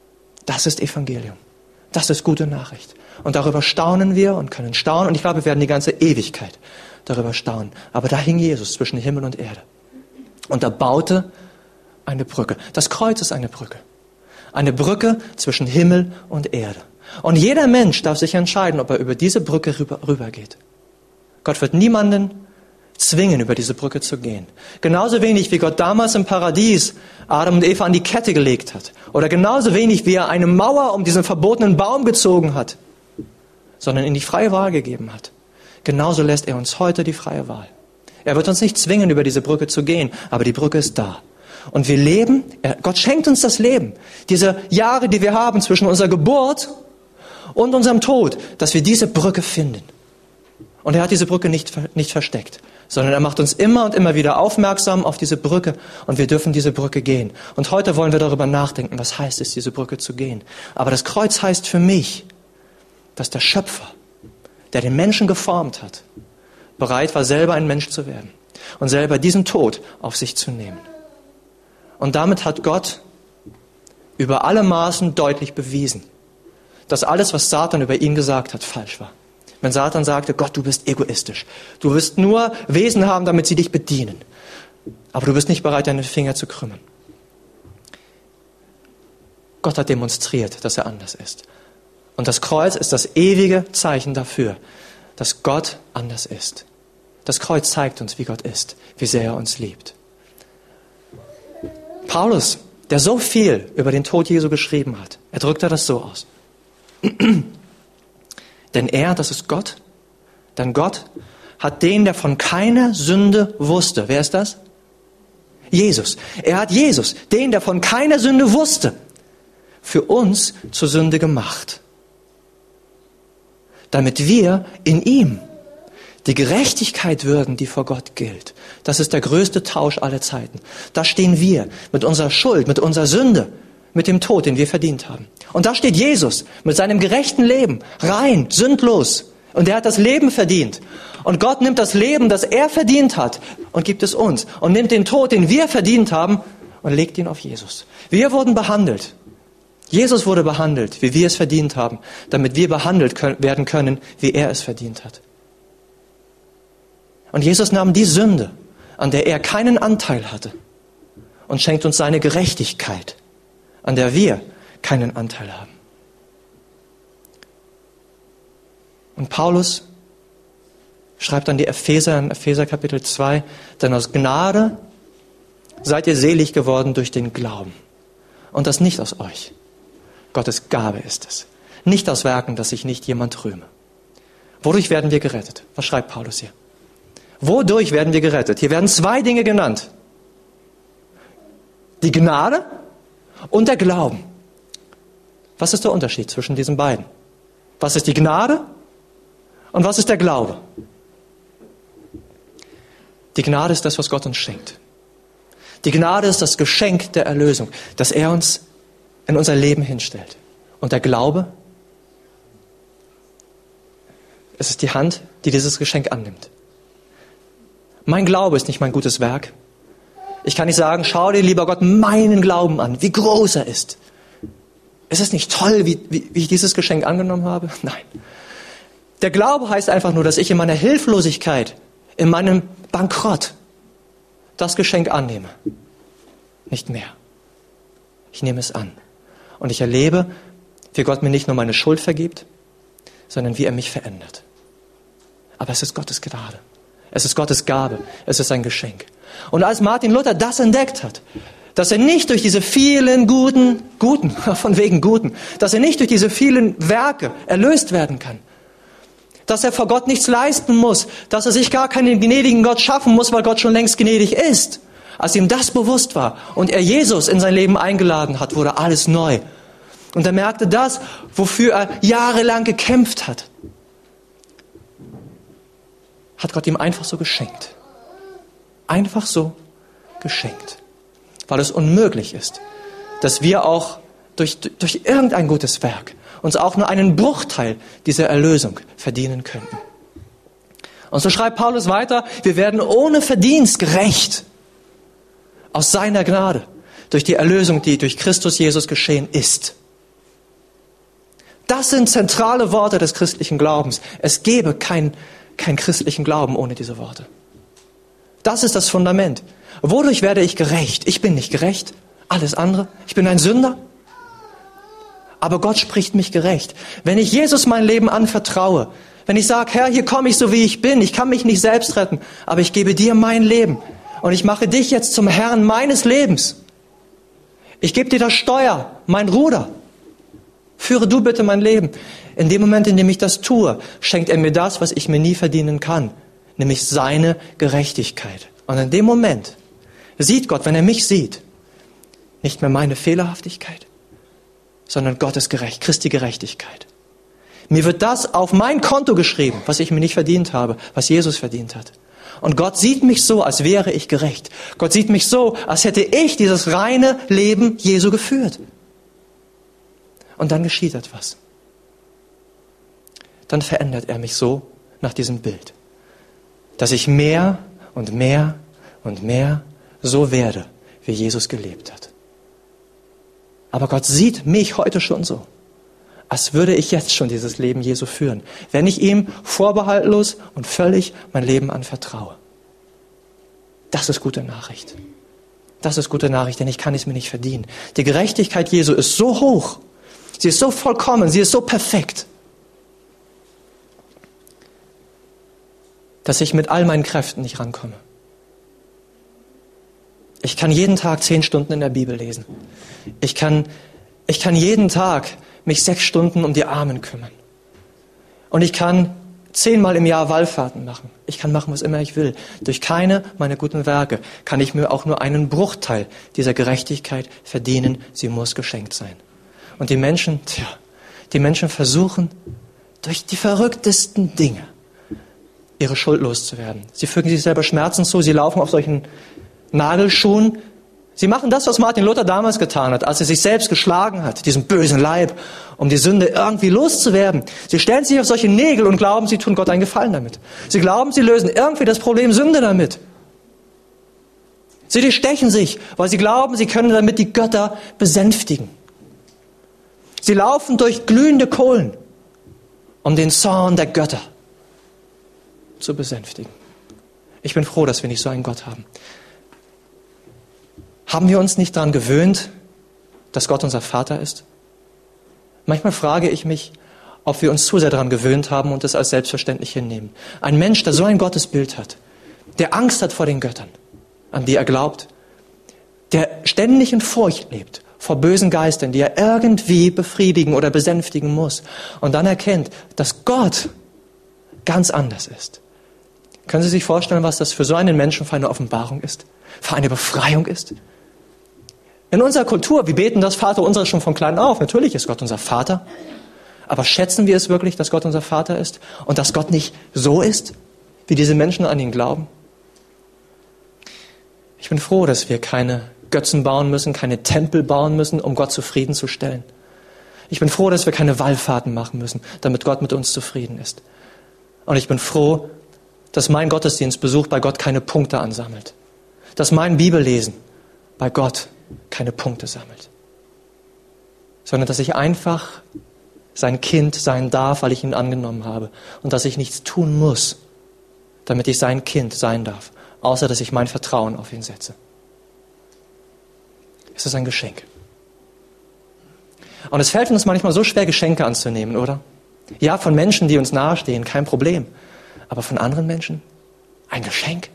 Das ist Evangelium. Das ist gute Nachricht. Und darüber staunen wir und können staunen. Und ich glaube, wir werden die ganze Ewigkeit darüber staunen. Aber da hing Jesus zwischen Himmel und Erde. Und er baute eine Brücke. Das Kreuz ist eine Brücke. Eine Brücke zwischen Himmel und Erde. Und jeder Mensch darf sich entscheiden, ob er über diese Brücke rüber, rübergeht. Gott wird niemanden zwingen, über diese Brücke zu gehen. Genauso wenig, wie Gott damals im Paradies Adam und Eva an die Kette gelegt hat. Oder genauso wenig, wie er eine Mauer um diesen verbotenen Baum gezogen hat, sondern ihnen die freie Wahl gegeben hat. Genauso lässt er uns heute die freie Wahl. Er wird uns nicht zwingen, über diese Brücke zu gehen, aber die Brücke ist da. Und wir leben, er, Gott schenkt uns das Leben. Diese Jahre, die wir haben zwischen unserer Geburt und unserem Tod, dass wir diese Brücke finden. Und er hat diese Brücke nicht, nicht versteckt, sondern er macht uns immer und immer wieder aufmerksam auf diese Brücke und wir dürfen diese Brücke gehen. Und heute wollen wir darüber nachdenken, was heißt es, diese Brücke zu gehen. Aber das Kreuz heißt für mich, dass der Schöpfer, der den Menschen geformt hat, bereit war, selber ein Mensch zu werden und selber diesen Tod auf sich zu nehmen. Und damit hat Gott über alle Maßen deutlich bewiesen, dass alles, was Satan über ihn gesagt hat, falsch war. Wenn Satan sagte, Gott, du bist egoistisch. Du wirst nur Wesen haben, damit sie dich bedienen. Aber du bist nicht bereit, deine Finger zu krümmen. Gott hat demonstriert, dass er anders ist. Und das Kreuz ist das ewige Zeichen dafür, dass Gott anders ist. Das Kreuz zeigt uns, wie Gott ist, wie sehr er uns liebt. Paulus, der so viel über den Tod Jesu geschrieben hat, er drückte das so aus. Denn er, das ist Gott, denn Gott hat den, der von keiner Sünde wusste. Wer ist das? Jesus. Er hat Jesus, den, der von keiner Sünde wusste, für uns zur Sünde gemacht. Damit wir in ihm die Gerechtigkeit würden, die vor Gott gilt. Das ist der größte Tausch aller Zeiten. Da stehen wir mit unserer Schuld, mit unserer Sünde, mit dem Tod, den wir verdient haben. Und da steht Jesus mit seinem gerechten Leben, rein, sündlos. Und er hat das Leben verdient. Und Gott nimmt das Leben, das er verdient hat, und gibt es uns. Und nimmt den Tod, den wir verdient haben, und legt ihn auf Jesus. Wir wurden behandelt. Jesus wurde behandelt, wie wir es verdient haben, damit wir behandelt werden können, wie er es verdient hat. Und Jesus nahm die Sünde, an der er keinen Anteil hatte, und schenkt uns seine Gerechtigkeit, an der wir keinen Anteil haben. Und Paulus schreibt an die Epheser in Epheser Kapitel zwei, denn aus Gnade seid ihr selig geworden durch den Glauben. Und das nicht aus euch. Gottes Gabe ist es. Nicht aus Werken, dass sich nicht jemand rühme. Wodurch werden wir gerettet? Was schreibt Paulus hier? Wodurch werden wir gerettet? Hier werden zwei Dinge genannt. Die Gnade und der Glauben. Was ist der Unterschied zwischen diesen beiden? Was ist die Gnade und was ist der Glaube? Die Gnade ist das, was Gott uns schenkt. Die Gnade ist das Geschenk der Erlösung, das er uns in unser Leben hinstellt. Und der Glaube, es ist die Hand, die dieses Geschenk annimmt. Mein Glaube ist nicht mein gutes Werk. Ich kann nicht sagen, schau dir, lieber Gott, meinen Glauben an, wie groß er ist. Ist es nicht toll, wie, wie, wie ich dieses Geschenk angenommen habe? Nein. Der Glaube heißt einfach nur, dass ich in meiner Hilflosigkeit, in meinem Bankrott das Geschenk annehme. Nicht mehr. Ich nehme es an. Und ich erlebe, wie Gott mir nicht nur meine Schuld vergibt, sondern wie er mich verändert. Aber es ist Gottes Gnade. Es ist Gottes Gabe. Es ist ein Geschenk. Und als Martin Luther das entdeckt hat, dass er nicht durch diese vielen guten, guten, von wegen guten, dass er nicht durch diese vielen Werke erlöst werden kann, dass er vor Gott nichts leisten muss, dass er sich gar keinen gnädigen Gott schaffen muss, weil Gott schon längst gnädig ist. Als ihm das bewusst war und er Jesus in sein Leben eingeladen hat, wurde alles neu. Und er merkte das, wofür er jahrelang gekämpft hat, hat Gott ihm einfach so geschenkt. Einfach so geschenkt. Weil es unmöglich ist, dass wir auch durch, durch irgendein gutes Werk uns auch nur einen Bruchteil dieser Erlösung verdienen könnten. Und so schreibt Paulus weiter, wir werden ohne Verdienst gerecht aus seiner Gnade durch die Erlösung, die durch Christus Jesus geschehen ist. Das sind zentrale Worte des christlichen Glaubens. Es gäbe keinen kein christlichen Glauben ohne diese Worte. Das ist das Fundament. Wodurch werde ich gerecht? Ich bin nicht gerecht. Alles andere. Ich bin ein Sünder. Aber Gott spricht mich gerecht. Wenn ich Jesus mein Leben anvertraue, wenn ich sage, Herr, hier komme ich so wie ich bin, ich kann mich nicht selbst retten, aber ich gebe dir mein Leben und ich mache dich jetzt zum Herrn meines Lebens. Ich gebe dir das Steuer, mein Ruder. Führe du bitte mein Leben. In dem Moment, in dem ich das tue, schenkt er mir das, was ich mir nie verdienen kann, nämlich seine Gerechtigkeit. Und in dem Moment sieht Gott, wenn er mich sieht, nicht mehr meine Fehlerhaftigkeit, sondern Gottes Gerecht, Christi Gerechtigkeit. Mir wird das auf mein Konto geschrieben, was ich mir nicht verdient habe, was Jesus verdient hat. Und Gott sieht mich so, als wäre ich gerecht. Gott sieht mich so, als hätte ich dieses reine Leben Jesu geführt. Und dann geschieht etwas. Dann verändert er mich so nach diesem Bild, dass ich mehr und mehr und mehr so werde, wie Jesus gelebt hat. Aber Gott sieht mich heute schon so, als würde ich jetzt schon dieses Leben Jesu führen, wenn ich ihm vorbehaltlos und völlig mein Leben anvertraue. Das ist gute Nachricht. Das ist gute Nachricht, denn ich kann es mir nicht verdienen. Die Gerechtigkeit Jesu ist so hoch, sie ist so vollkommen, sie ist so perfekt, dass ich mit all meinen Kräften nicht rankomme. Ich kann jeden Tag zehn Stunden in der Bibel lesen. Ich kann, ich kann jeden Tag mich sechs Stunden um die Armen kümmern. Und ich kann zehnmal im Jahr Wallfahrten machen. Ich kann machen, was immer ich will. Durch keine meiner guten Werke kann ich mir auch nur einen Bruchteil dieser Gerechtigkeit verdienen. Sie muss geschenkt sein. Und die Menschen, tja, die Menschen versuchen durch die verrücktesten Dinge ihre Schuld loszuwerden. Sie fügen sich selber Schmerzen zu, sie laufen auf solchen Nagelschuhen. Sie machen das, was Martin Luther damals getan hat, als er sich selbst geschlagen hat, diesen bösen Leib, um die Sünde irgendwie loszuwerden. Sie stellen sich auf solche Nägel und glauben, sie tun Gott einen Gefallen damit. Sie glauben, sie lösen irgendwie das Problem Sünde damit. Sie durchstechen sich, weil sie glauben, sie können damit die Götter besänftigen. Sie laufen durch glühende Kohlen, um den Zorn der Götter zu besänftigen. Ich bin froh, dass wir nicht so einen Gott haben. Haben wir uns nicht daran gewöhnt, dass Gott unser Vater ist? Manchmal frage ich mich, ob wir uns zu sehr daran gewöhnt haben und es als selbstverständlich hinnehmen. Ein Mensch, der so ein Gottesbild hat, der Angst hat vor den Göttern, an die er glaubt, der ständig in Furcht lebt vor bösen Geistern, die er irgendwie befriedigen oder besänftigen muss und dann erkennt, dass Gott ganz anders ist. Können Sie sich vorstellen, was das für so einen Menschen für eine Offenbarung ist? Für eine Befreiung ist? In unserer Kultur, wir beten das Vaterunser schon von klein auf. Natürlich ist Gott unser Vater. Aber schätzen wir es wirklich, dass Gott unser Vater ist? Und dass Gott nicht so ist, wie diese Menschen an ihn glauben? Ich bin froh, dass wir keine Götzen bauen müssen, keine Tempel bauen müssen, um Gott zufriedenzustellen. Ich bin froh, dass wir keine Wallfahrten machen müssen, damit Gott mit uns zufrieden ist. Und ich bin froh, dass mein Gottesdienstbesuch bei Gott keine Punkte ansammelt. Dass mein Bibellesen bei Gott keine Punkte sammelt. Sondern dass ich einfach sein Kind sein darf, weil ich ihn angenommen habe. Und dass ich nichts tun muss, damit ich sein Kind sein darf. Außer dass ich mein Vertrauen auf ihn setze. Es ist ein Geschenk. Und es fällt uns manchmal so schwer, Geschenke anzunehmen, oder? Ja, von Menschen, die uns nahestehen, kein Problem. Aber von anderen Menschen ein Geschenk.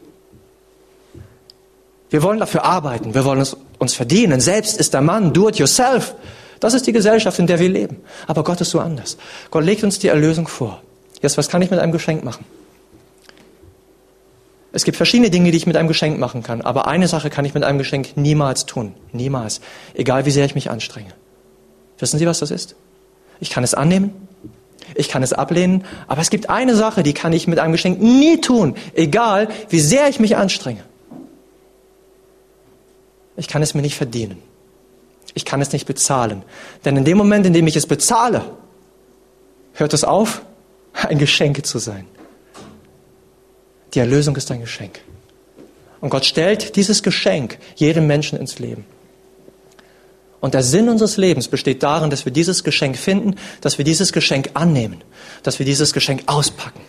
Wir wollen dafür arbeiten, wir wollen es uns verdienen. Selbst ist der Mann, do it yourself. Das ist die Gesellschaft, in der wir leben. Aber Gott ist so anders. Gott legt uns die Erlösung vor. Jetzt, was kann ich mit einem Geschenk machen? Es gibt verschiedene Dinge, die ich mit einem Geschenk machen kann. Aber eine Sache kann ich mit einem Geschenk niemals tun. Niemals. Egal, wie sehr ich mich anstrenge. Wissen Sie, was das ist? Ich kann es annehmen. Ich kann es ablehnen. Aber es gibt eine Sache, die kann ich mit einem Geschenk nie tun. Egal, wie sehr ich mich anstrenge. Ich kann es mir nicht verdienen. Ich kann es nicht bezahlen. Denn in dem Moment, in dem ich es bezahle, hört es auf, ein Geschenk zu sein. Die Erlösung ist ein Geschenk. Und Gott stellt dieses Geschenk jedem Menschen ins Leben. Und der Sinn unseres Lebens besteht darin, dass wir dieses Geschenk finden, dass wir dieses Geschenk annehmen, dass wir dieses Geschenk auspacken.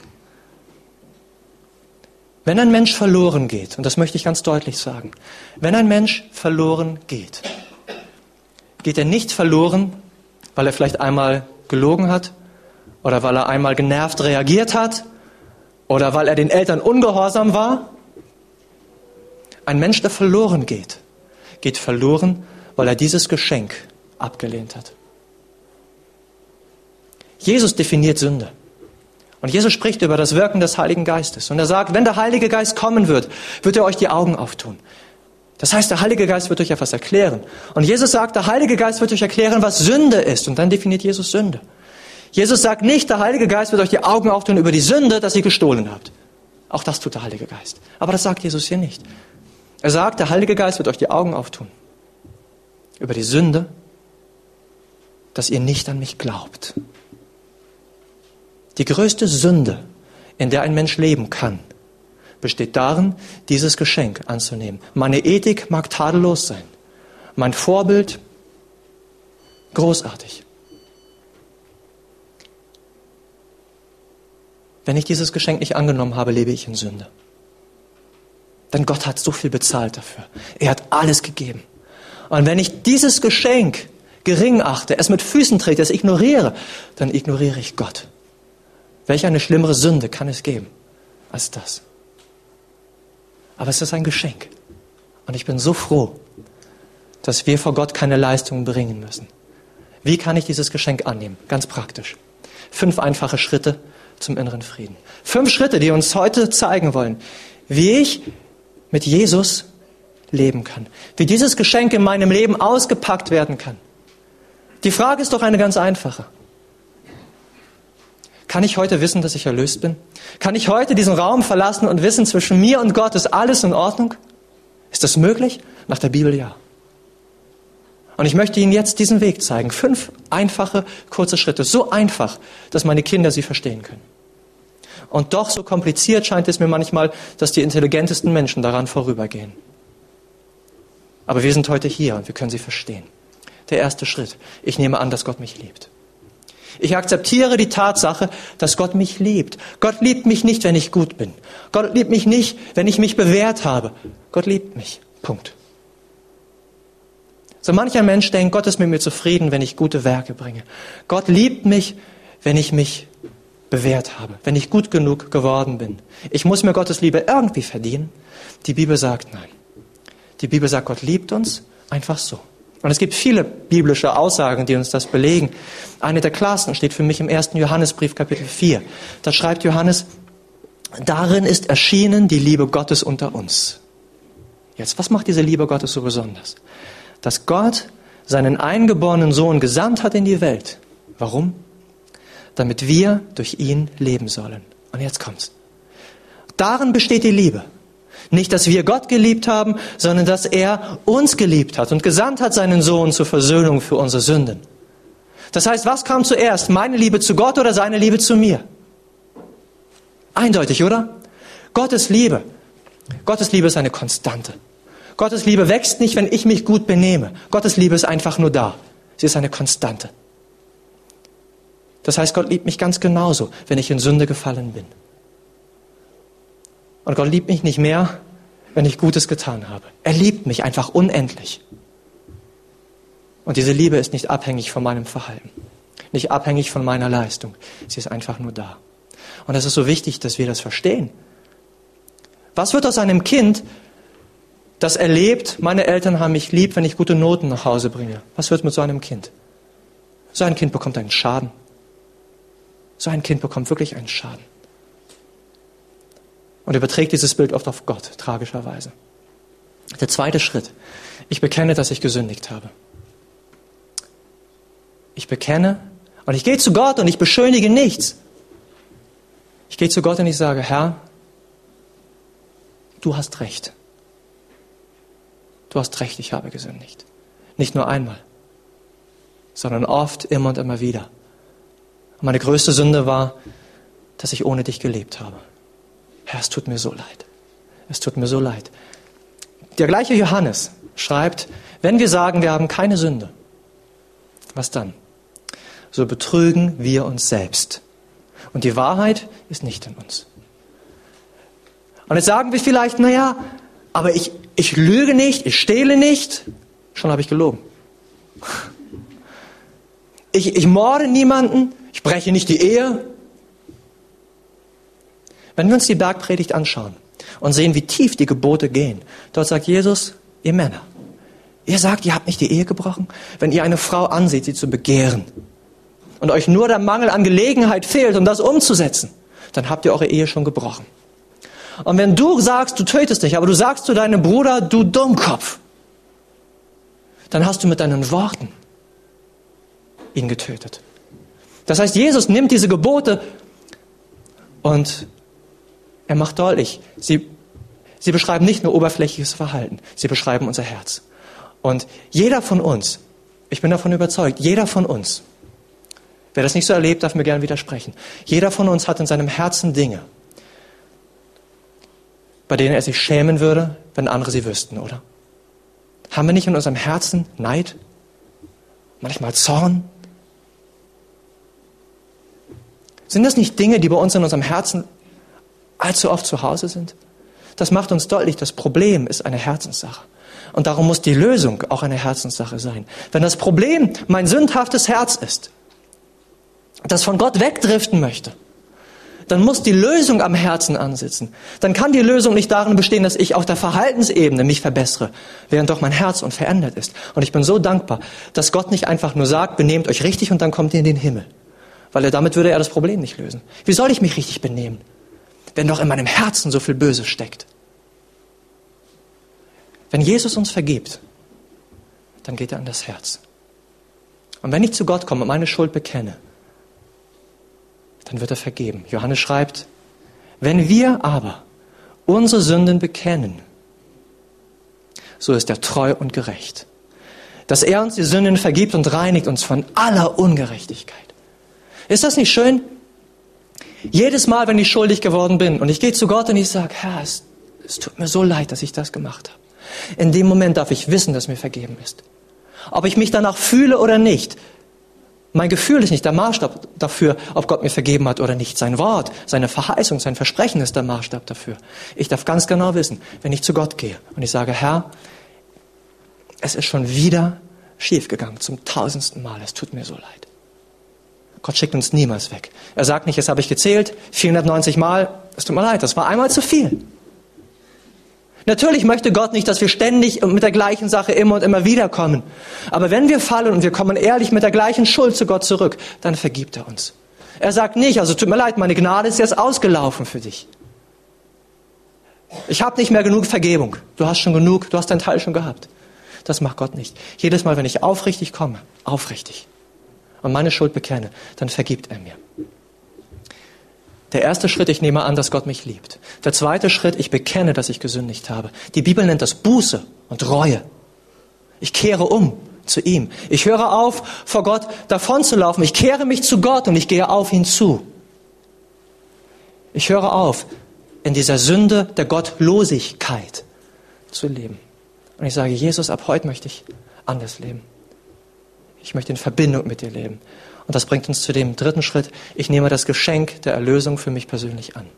Wenn ein Mensch verloren geht, und das möchte ich ganz deutlich sagen, wenn ein Mensch verloren geht, geht er nicht verloren, weil er vielleicht einmal gelogen hat oder weil er einmal genervt reagiert hat oder weil er den Eltern ungehorsam war. Ein Mensch, der verloren geht, geht verloren, weil er dieses Geschenk abgelehnt hat. Jesus definiert Sünde. Und Jesus spricht über das Wirken des Heiligen Geistes. Und er sagt, wenn der Heilige Geist kommen wird, wird er euch die Augen auftun. Das heißt, der Heilige Geist wird euch etwas erklären. Und Jesus sagt, der Heilige Geist wird euch erklären, was Sünde ist. Und dann definiert Jesus Sünde. Jesus sagt nicht, der Heilige Geist wird euch die Augen auftun über die Sünde, dass ihr gestohlen habt. Auch das tut der Heilige Geist. Aber das sagt Jesus hier nicht. Er sagt, der Heilige Geist wird euch die Augen auftun über die Sünde, dass ihr nicht an mich glaubt. Die größte Sünde, in der ein Mensch leben kann, besteht darin, dieses Geschenk anzunehmen. Meine Ethik mag tadellos sein. Mein Vorbild großartig. Wenn ich dieses Geschenk nicht angenommen habe, lebe ich in Sünde. Denn Gott hat so viel bezahlt dafür. Er hat alles gegeben. Und wenn ich dieses Geschenk gering achte, es mit Füßen trete, es ignoriere, dann ignoriere ich Gott. Welch eine schlimmere Sünde kann es geben als das? Aber es ist ein Geschenk. Und ich bin so froh, dass wir vor Gott keine Leistungen bringen müssen. Wie kann ich dieses Geschenk annehmen? Ganz praktisch. Fünf einfache Schritte zum inneren Frieden. Fünf Schritte, die uns heute zeigen wollen, wie ich mit Jesus leben kann. Wie dieses Geschenk in meinem Leben ausgepackt werden kann. Die Frage ist doch eine ganz einfache. Kann ich heute wissen, dass ich erlöst bin? Kann ich heute diesen Raum verlassen und wissen, zwischen mir und Gott ist alles in Ordnung? Ist das möglich? Nach der Bibel ja. Und ich möchte Ihnen jetzt diesen Weg zeigen. Fünf einfache, kurze Schritte. So einfach, dass meine Kinder sie verstehen können. Und doch so kompliziert scheint es mir manchmal, dass die intelligentesten Menschen daran vorübergehen. Aber wir sind heute hier und wir können sie verstehen. Der erste Schritt. Ich nehme an, dass Gott mich liebt. Ich akzeptiere die Tatsache, dass Gott mich liebt. Gott liebt mich nicht, wenn ich gut bin. Gott liebt mich nicht, wenn ich mich bewährt habe. Gott liebt mich. Punkt. So mancher Mensch denkt, Gott ist mit mir zufrieden, wenn ich gute Werke bringe. Gott liebt mich, wenn ich mich bewährt habe, wenn ich gut genug geworden bin. Ich muss mir Gottes Liebe irgendwie verdienen. Die Bibel sagt nein. Die Bibel sagt, Gott liebt uns einfach so. Und es gibt viele biblische Aussagen, die uns das belegen. Eine der klarsten steht für mich im ersten Johannesbrief, Kapitel vier. Da schreibt Johannes, darin ist erschienen die Liebe Gottes unter uns. Jetzt, was macht diese Liebe Gottes so besonders? Dass Gott seinen eingeborenen Sohn gesandt hat in die Welt. Warum? Damit wir durch ihn leben sollen. Und jetzt kommt's. Darin besteht die Liebe. Nicht, dass wir Gott geliebt haben, sondern dass er uns geliebt hat und gesandt hat seinen Sohn zur Versöhnung für unsere Sünden. Das heißt, was kam zuerst? Meine Liebe zu Gott oder seine Liebe zu mir? Eindeutig, oder? Gottes Liebe. Gottes Liebe ist eine Konstante. Gottes Liebe wächst nicht, wenn ich mich gut benehme. Gottes Liebe ist einfach nur da. Sie ist eine Konstante. Das heißt, Gott liebt mich ganz genauso, wenn ich in Sünde gefallen bin. Und Gott liebt mich nicht mehr, wenn ich Gutes getan habe. Er liebt mich einfach unendlich. Und diese Liebe ist nicht abhängig von meinem Verhalten, nicht abhängig von meiner Leistung. Sie ist einfach nur da. Und es ist so wichtig, dass wir das verstehen. Was wird aus einem Kind, das erlebt, meine Eltern haben mich lieb, wenn ich gute Noten nach Hause bringe? Was wird mit so einem Kind? So ein Kind bekommt einen Schaden. So ein Kind bekommt wirklich einen Schaden. Und überträgt dieses Bild oft auf Gott, tragischerweise. Der zweite Schritt. Ich bekenne, dass ich gesündigt habe. Ich bekenne und ich gehe zu Gott und ich beschönige nichts. Ich gehe zu Gott und ich sage, Herr, du hast recht. Du hast recht, ich habe gesündigt. Nicht nur einmal, sondern oft, immer und immer wieder. Und meine größte Sünde war, dass ich ohne dich gelebt habe. Herr, es tut mir so leid. Es tut mir so leid. Der gleiche Johannes schreibt, wenn wir sagen, wir haben keine Sünde, Was dann? So betrügen wir uns selbst. Und die Wahrheit ist nicht in uns. Und jetzt sagen wir vielleicht, naja, aber ich, ich lüge nicht, ich stehle nicht. Schon habe ich gelogen. Ich, ich morde niemanden, ich breche nicht die Ehe. Wenn wir uns die Bergpredigt anschauen und sehen, wie tief die Gebote gehen, dort sagt Jesus, ihr Männer, ihr sagt, ihr habt nicht die Ehe gebrochen, wenn ihr eine Frau ansieht, sie zu begehren und euch nur der Mangel an Gelegenheit fehlt, um das umzusetzen, dann habt ihr eure Ehe schon gebrochen. Und wenn du sagst, du tötest nicht, aber du sagst zu deinem Bruder, du Dummkopf, dann hast du mit deinen Worten ihn getötet. Das heißt, Jesus nimmt diese Gebote und er macht deutlich, sie, sie beschreiben nicht nur oberflächliches Verhalten, sie beschreiben unser Herz. Und jeder von uns, ich bin davon überzeugt, jeder von uns, wer das nicht so erlebt, darf mir gerne widersprechen, jeder von uns hat in seinem Herzen Dinge, bei denen er sich schämen würde, wenn andere sie wüssten, oder? Haben wir nicht in unserem Herzen Neid? Manchmal Zorn? Sind das nicht Dinge, die bei uns in unserem Herzen allzu oft zu Hause sind? Das macht uns deutlich, das Problem ist eine Herzenssache. Und darum muss die Lösung auch eine Herzenssache sein. Wenn das Problem mein sündhaftes Herz ist, das von Gott wegdriften möchte, dann muss die Lösung am Herzen ansitzen. Dann kann die Lösung nicht darin bestehen, dass ich auf der Verhaltensebene mich verbessere, während doch mein Herz unverändert ist. Und ich bin so dankbar, dass Gott nicht einfach nur sagt, benehmt euch richtig und dann kommt ihr in den Himmel. Weil er, damit würde er das Problem nicht lösen. Wie soll ich mich richtig benehmen, wenn doch in meinem Herzen so viel Böses steckt? Wenn Jesus uns vergibt, dann geht er an das Herz. Und wenn ich zu Gott komme und meine Schuld bekenne, dann wird er vergeben. Johannes schreibt, wenn wir aber unsere Sünden bekennen, so ist er treu und gerecht, dass er uns die Sünden vergibt und reinigt uns von aller Ungerechtigkeit. Ist das nicht schön? Jedes Mal, wenn ich schuldig geworden bin und ich gehe zu Gott und ich sage, Herr, es, es tut mir so leid, dass ich das gemacht habe. In dem Moment darf ich wissen, dass mir vergeben ist. Ob ich mich danach fühle oder nicht, mein Gefühl ist nicht der Maßstab dafür, ob Gott mir vergeben hat oder nicht. Sein Wort, seine Verheißung, sein Versprechen ist der Maßstab dafür. Ich darf ganz genau wissen, wenn ich zu Gott gehe und ich sage, Herr, es ist schon wieder schiefgegangen, zum tausendsten Mal, es tut mir so leid. Gott schickt uns niemals weg. Er sagt nicht, jetzt habe ich gezählt, vierhundertneunzig Mal, es tut mir leid, das war einmal zu viel. Natürlich möchte Gott nicht, dass wir ständig mit der gleichen Sache immer und immer wieder kommen. Aber wenn wir fallen und wir kommen ehrlich mit der gleichen Schuld zu Gott zurück, dann vergibt er uns. Er sagt nicht, also tut mir leid, meine Gnade ist jetzt ausgelaufen für dich. Ich habe nicht mehr genug Vergebung. Du hast schon genug, du hast deinen Teil schon gehabt. Das macht Gott nicht. Jedes Mal, wenn ich aufrichtig komme, aufrichtig, und meine Schuld bekenne, dann vergibt er mir. Der erste Schritt, ich nehme an, dass Gott mich liebt. Der zweite Schritt, ich bekenne, dass ich gesündigt habe. Die Bibel nennt das Buße und Reue. Ich kehre um zu ihm. Ich höre auf, vor Gott davonzulaufen. Ich kehre mich zu Gott und ich gehe auf ihn zu. Ich höre auf, in dieser Sünde der Gottlosigkeit zu leben. Und ich sage, Jesus, ab heute möchte ich anders leben. Ich möchte in Verbindung mit dir leben. Und das bringt uns zu dem dritten Schritt. Ich nehme das Geschenk der Erlösung für mich persönlich an.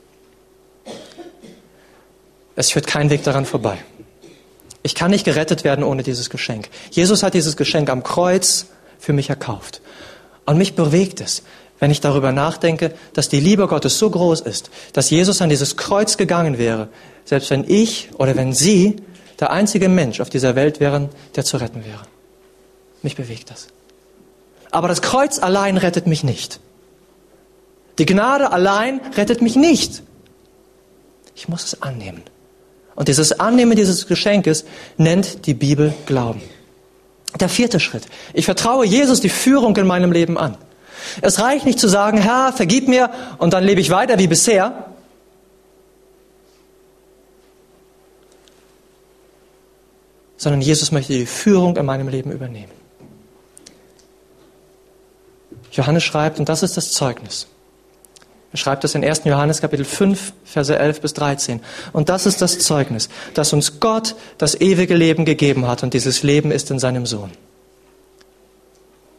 Es führt kein Weg daran vorbei. Ich kann nicht gerettet werden ohne dieses Geschenk. Jesus hat dieses Geschenk am Kreuz für mich erkauft. Und mich bewegt es, wenn ich darüber nachdenke, dass die Liebe Gottes so groß ist, dass Jesus an dieses Kreuz gegangen wäre, selbst wenn ich oder wenn Sie der einzige Mensch auf dieser Welt wären, der zu retten wäre. Mich bewegt das. Aber das Kreuz allein rettet mich nicht. Die Gnade allein rettet mich nicht. Ich muss es annehmen. Und dieses Annehmen dieses Geschenkes nennt die Bibel Glauben. Der vierte Schritt. Ich vertraue Jesus die Führung in meinem Leben an. Es reicht nicht zu sagen, Herr, vergib mir und dann lebe ich weiter wie bisher. Sondern Jesus möchte die Führung in meinem Leben übernehmen. Johannes schreibt, und das ist das Zeugnis. Er schreibt das in ersten Johannes Kapitel fünf, Verse elf bis dreizehn. Und das ist das Zeugnis, dass uns Gott das ewige Leben gegeben hat und dieses Leben ist in seinem Sohn.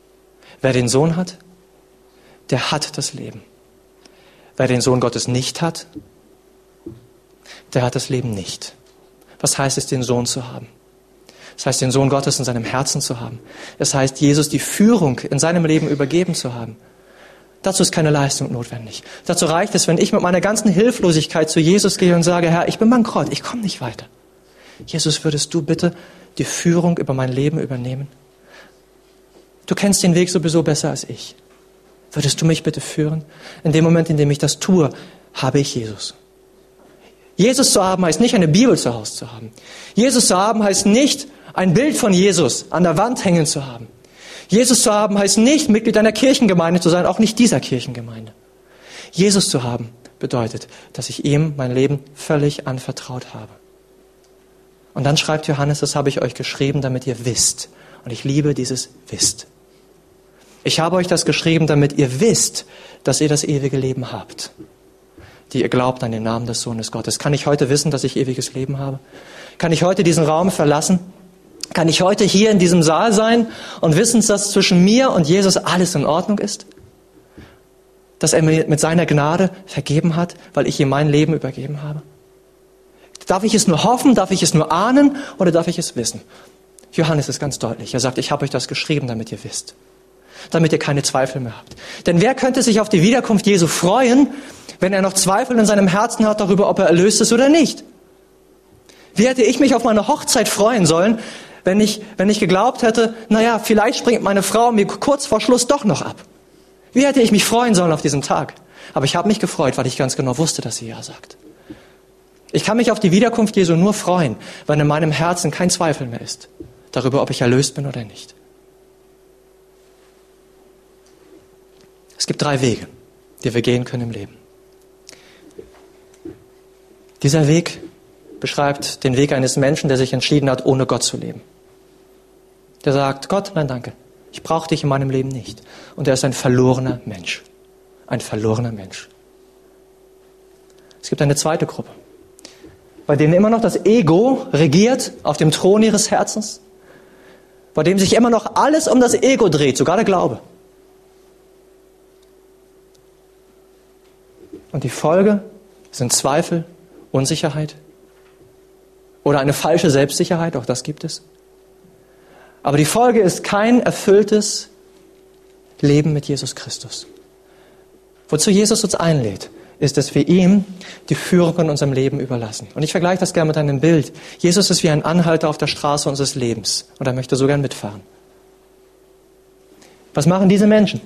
Wer den Sohn hat, der hat das Leben. Wer den Sohn Gottes nicht hat, der hat das Leben nicht. Was heißt es, den Sohn zu haben? Das heißt, den Sohn Gottes in seinem Herzen zu haben. Das heißt, Jesus die Führung in seinem Leben übergeben zu haben. Dazu ist keine Leistung notwendig. Dazu reicht es, wenn ich mit meiner ganzen Hilflosigkeit zu Jesus gehe und sage, Herr, ich bin bankrott, ich komme nicht weiter. Jesus, würdest du bitte die Führung über mein Leben übernehmen? Du kennst den Weg sowieso besser als ich. Würdest du mich bitte führen? In dem Moment, in dem ich das tue, habe ich Jesus. Jesus zu haben heißt nicht, eine Bibel zu Hause zu haben. Jesus zu haben heißt nicht, ein Bild von Jesus an der Wand hängen zu haben. Jesus zu haben heißt nicht, Mitglied einer Kirchengemeinde zu sein, auch nicht dieser Kirchengemeinde. Jesus zu haben bedeutet, dass ich ihm mein Leben völlig anvertraut habe. Und dann schreibt Johannes, das habe ich euch geschrieben, damit ihr wisst. Und ich liebe dieses Wisst. Ich habe euch das geschrieben, damit ihr wisst, dass ihr das ewige Leben habt, die ihr glaubt an den Namen des Sohnes Gottes. Kann ich heute wissen, dass ich ewiges Leben habe? Kann ich heute diesen Raum verlassen? Kann ich heute hier in diesem Saal sein und wissen, dass zwischen mir und Jesus alles in Ordnung ist? Dass er mir mit seiner Gnade vergeben hat, weil ich ihm mein Leben übergeben habe? Darf ich es nur hoffen? Darf ich es nur ahnen? Oder darf ich es wissen? Johannes ist ganz deutlich. Er sagt, ich habe euch das geschrieben, damit ihr wisst. Damit ihr keine Zweifel mehr habt. Denn wer könnte sich auf die Wiederkunft Jesu freuen, wenn er noch Zweifel in seinem Herzen hat darüber, ob er erlöst ist oder nicht? Wie hätte ich mich auf meine Hochzeit freuen sollen, wenn ich, wenn ich geglaubt hätte, naja, vielleicht springt meine Frau mir kurz vor Schluss doch noch ab. Wie hätte ich mich freuen sollen auf diesen Tag? Aber ich habe mich gefreut, weil ich ganz genau wusste, dass sie ja sagt. Ich kann mich auf die Wiederkunft Jesu nur freuen, wenn in meinem Herzen kein Zweifel mehr ist darüber, ob ich erlöst bin oder nicht. Es gibt drei Wege, die wir gehen können im Leben. Dieser Weg beschreibt den Weg eines Menschen, der sich entschieden hat, ohne Gott zu leben. Der sagt, Gott, nein, danke, ich brauche dich in meinem Leben nicht. Und er ist ein verlorener Mensch. Ein verlorener Mensch. Es gibt eine zweite Gruppe, bei denen immer noch das Ego regiert auf dem Thron ihres Herzens, bei dem sich immer noch alles um das Ego dreht, sogar der Glaube. Und die Folge sind Zweifel, Unsicherheit oder eine falsche Selbstsicherheit, auch das gibt es. Aber die Folge ist kein erfülltes Leben mit Jesus Christus. Wozu Jesus uns einlädt, ist, dass wir ihm die Führung in unserem Leben überlassen. Und ich vergleiche das gerne mit einem Bild. Jesus ist wie ein Anhalter auf der Straße unseres Lebens und er möchte so gern mitfahren. Was machen diese Menschen?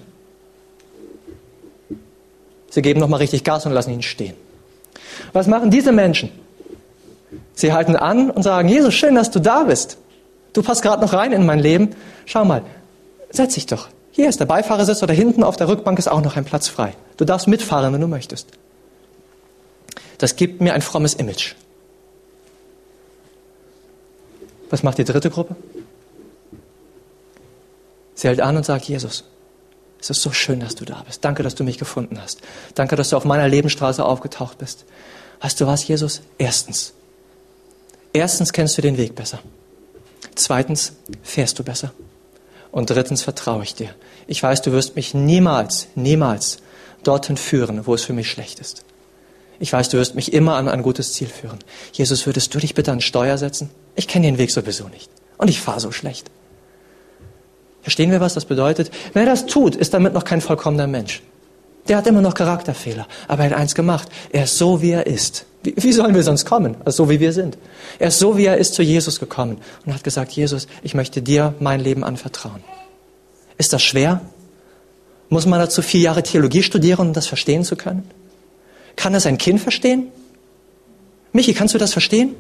Sie geben nochmal richtig Gas und lassen ihn stehen. Was machen diese Menschen? Sie halten an und sagen, Jesus, schön, dass du da bist. Du passt gerade noch rein in mein Leben. Schau mal, setz dich doch. Hier ist der Beifahrersitz oder hinten auf der Rückbank ist auch noch ein Platz frei. Du darfst mitfahren, wenn du möchtest. Das gibt mir ein frommes Image. Was macht die dritte Gruppe? Sie hält an und sagt, Jesus, es ist so schön, dass du da bist. Danke, dass du mich gefunden hast. Danke, dass du auf meiner Lebensstraße aufgetaucht bist. Weißt du was, Jesus? Erstens. Erstens kennst du den Weg besser. Zweitens fährst du besser. Und drittens vertraue ich dir. Ich weiß, du wirst mich niemals, niemals dorthin führen, wo es für mich schlecht ist. Ich weiß, du wirst mich immer an ein gutes Ziel führen. Jesus, würdest du dich bitte an Steuer setzen? Ich kenne den Weg sowieso nicht. Und ich fahre so schlecht. Verstehen wir, was das bedeutet? Wer das tut, ist damit noch kein vollkommener Mensch. Der hat immer noch Charakterfehler. Aber er hat eins gemacht. Er ist so, wie er ist. Wie, wie sollen wir sonst kommen? Also so, wie wir sind. Er ist so, wie er ist, zu Jesus gekommen und hat gesagt, Jesus, ich möchte dir mein Leben anvertrauen. Ist das schwer? Muss man dazu vier Jahre Theologie studieren, um das verstehen zu können? Kann das ein Kind verstehen? Michi, kannst du das verstehen?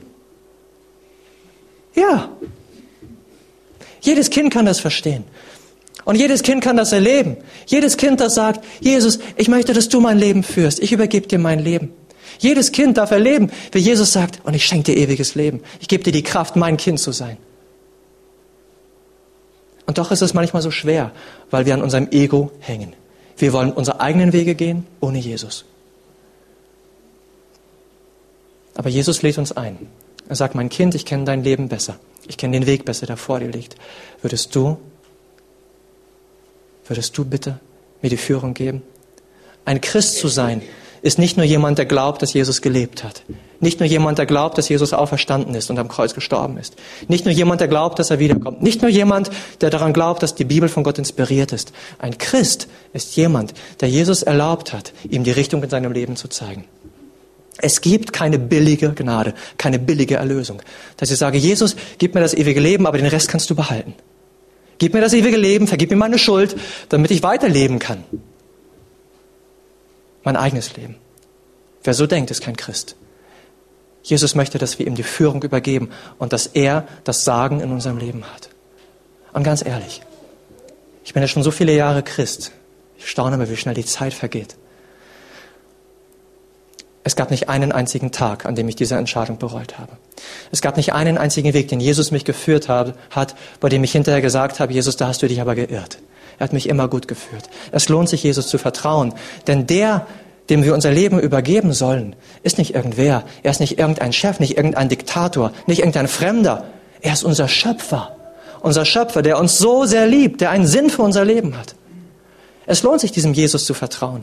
Ja. Jedes Kind kann das verstehen. Und jedes Kind kann das erleben. Jedes Kind, das sagt, Jesus, ich möchte, dass du mein Leben führst. Ich übergebe dir mein Leben. Jedes Kind darf erleben, wie Jesus sagt, und ich schenke dir ewiges Leben. Ich gebe dir die Kraft, mein Kind zu sein. Und doch ist es manchmal so schwer, weil wir an unserem Ego hängen. Wir wollen unsere eigenen Wege gehen, ohne Jesus. Aber Jesus lädt uns ein. Er sagt, mein Kind, ich kenne dein Leben besser. Ich kenne den Weg besser, der vor dir liegt. Würdest du würdest du bitte mir die Führung geben? Ein Christ zu sein, ist nicht nur jemand, der glaubt, dass Jesus gelebt hat. Nicht nur jemand, der glaubt, dass Jesus auferstanden ist und am Kreuz gestorben ist. Nicht nur jemand, der glaubt, dass er wiederkommt. Nicht nur jemand, der daran glaubt, dass die Bibel von Gott inspiriert ist. Ein Christ ist jemand, der Jesus erlaubt hat, ihm die Richtung in seinem Leben zu zeigen. Es gibt keine billige Gnade, keine billige Erlösung. Dass ich sage, Jesus, gib mir das ewige Leben, aber den Rest kannst du behalten. Gib mir das ewige Leben, vergib mir meine Schuld, damit ich weiterleben kann. Mein eigenes Leben. Wer so denkt, ist kein Christ. Jesus möchte, dass wir ihm die Führung übergeben und dass er das Sagen in unserem Leben hat. Und ganz ehrlich, ich bin ja schon so viele Jahre Christ. Ich staune mir, wie schnell die Zeit vergeht. Es gab nicht einen einzigen Tag, an dem ich diese Entscheidung bereut habe. Es gab nicht einen einzigen Weg, den Jesus mich geführt habe, hat, bei dem ich hinterher gesagt habe, Jesus, da hast du dich aber geirrt. Er hat mich immer gut geführt. Es lohnt sich, Jesus zu vertrauen. Denn der, dem wir unser Leben übergeben sollen, ist nicht irgendwer. Er ist nicht irgendein Chef, nicht irgendein Diktator, nicht irgendein Fremder. Er ist unser Schöpfer. Unser Schöpfer, der uns so sehr liebt, der einen Sinn für unser Leben hat. Es lohnt sich, diesem Jesus zu vertrauen.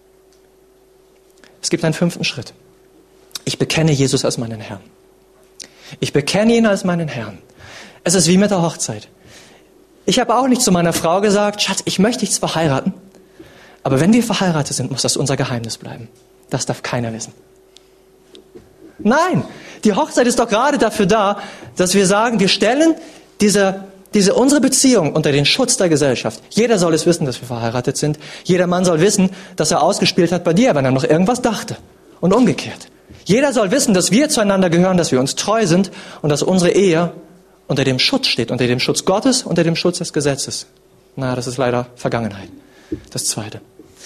Es gibt einen fünften Schritt. Ich bekenne Jesus als meinen Herrn. Ich bekenne ihn als meinen Herrn. Es ist wie mit der Hochzeit. Ich habe auch nicht zu meiner Frau gesagt, Schatz, ich möchte dich zwar heiraten, aber wenn wir verheiratet sind, muss das unser Geheimnis bleiben. Das darf keiner wissen. Nein, die Hochzeit ist doch gerade dafür da, dass wir sagen, wir stellen diese, diese unsere Beziehung unter den Schutz der Gesellschaft. Jeder soll es wissen, dass wir verheiratet sind. Jeder Mann soll wissen, dass er ausgespielt hat bei dir, wenn er noch irgendwas dachte. Und umgekehrt. Jeder soll wissen, dass wir zueinander gehören, dass wir uns treu sind und dass unsere Ehe unter dem Schutz steht, unter dem Schutz Gottes, unter dem Schutz des Gesetzes. Na, das ist leider Vergangenheit. Das Zweite.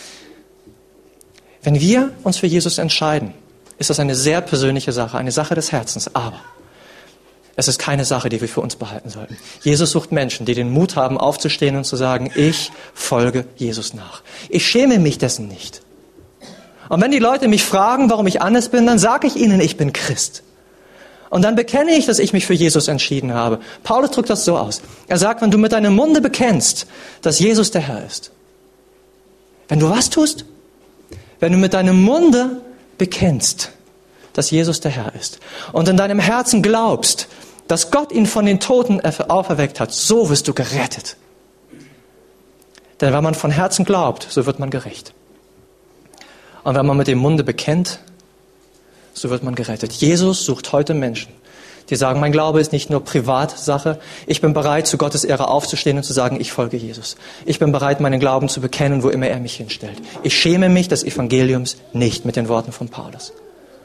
Wenn wir uns für Jesus entscheiden, ist das eine sehr persönliche Sache, eine Sache des Herzens. Aber es ist keine Sache, die wir für uns behalten sollten. Jesus sucht Menschen, die den Mut haben, aufzustehen und zu sagen, ich folge Jesus nach. Ich schäme mich dessen nicht. Und wenn die Leute mich fragen, warum ich anders bin, dann sage ich ihnen, ich bin Christ. Und dann bekenne ich, dass ich mich für Jesus entschieden habe. Paulus drückt das so aus. Er sagt, wenn du mit deinem Munde bekennst, dass Jesus der Herr ist. Wenn du was tust? Wenn du mit deinem Munde bekennst, dass Jesus der Herr ist. Und in deinem Herzen glaubst, dass Gott ihn von den Toten auferweckt hat, so wirst du gerettet. Denn wenn man von Herzen glaubt, so wird man gerecht. Und wenn man mit dem Munde bekennt, so wird man gerettet. Jesus sucht heute Menschen, die sagen, mein Glaube ist nicht nur Privatsache. Ich bin bereit, zu Gottes Ehre aufzustehen und zu sagen, ich folge Jesus. Ich bin bereit, meinen Glauben zu bekennen, wo immer er mich hinstellt. Ich schäme mich des Evangeliums nicht, mit den Worten von Paulus.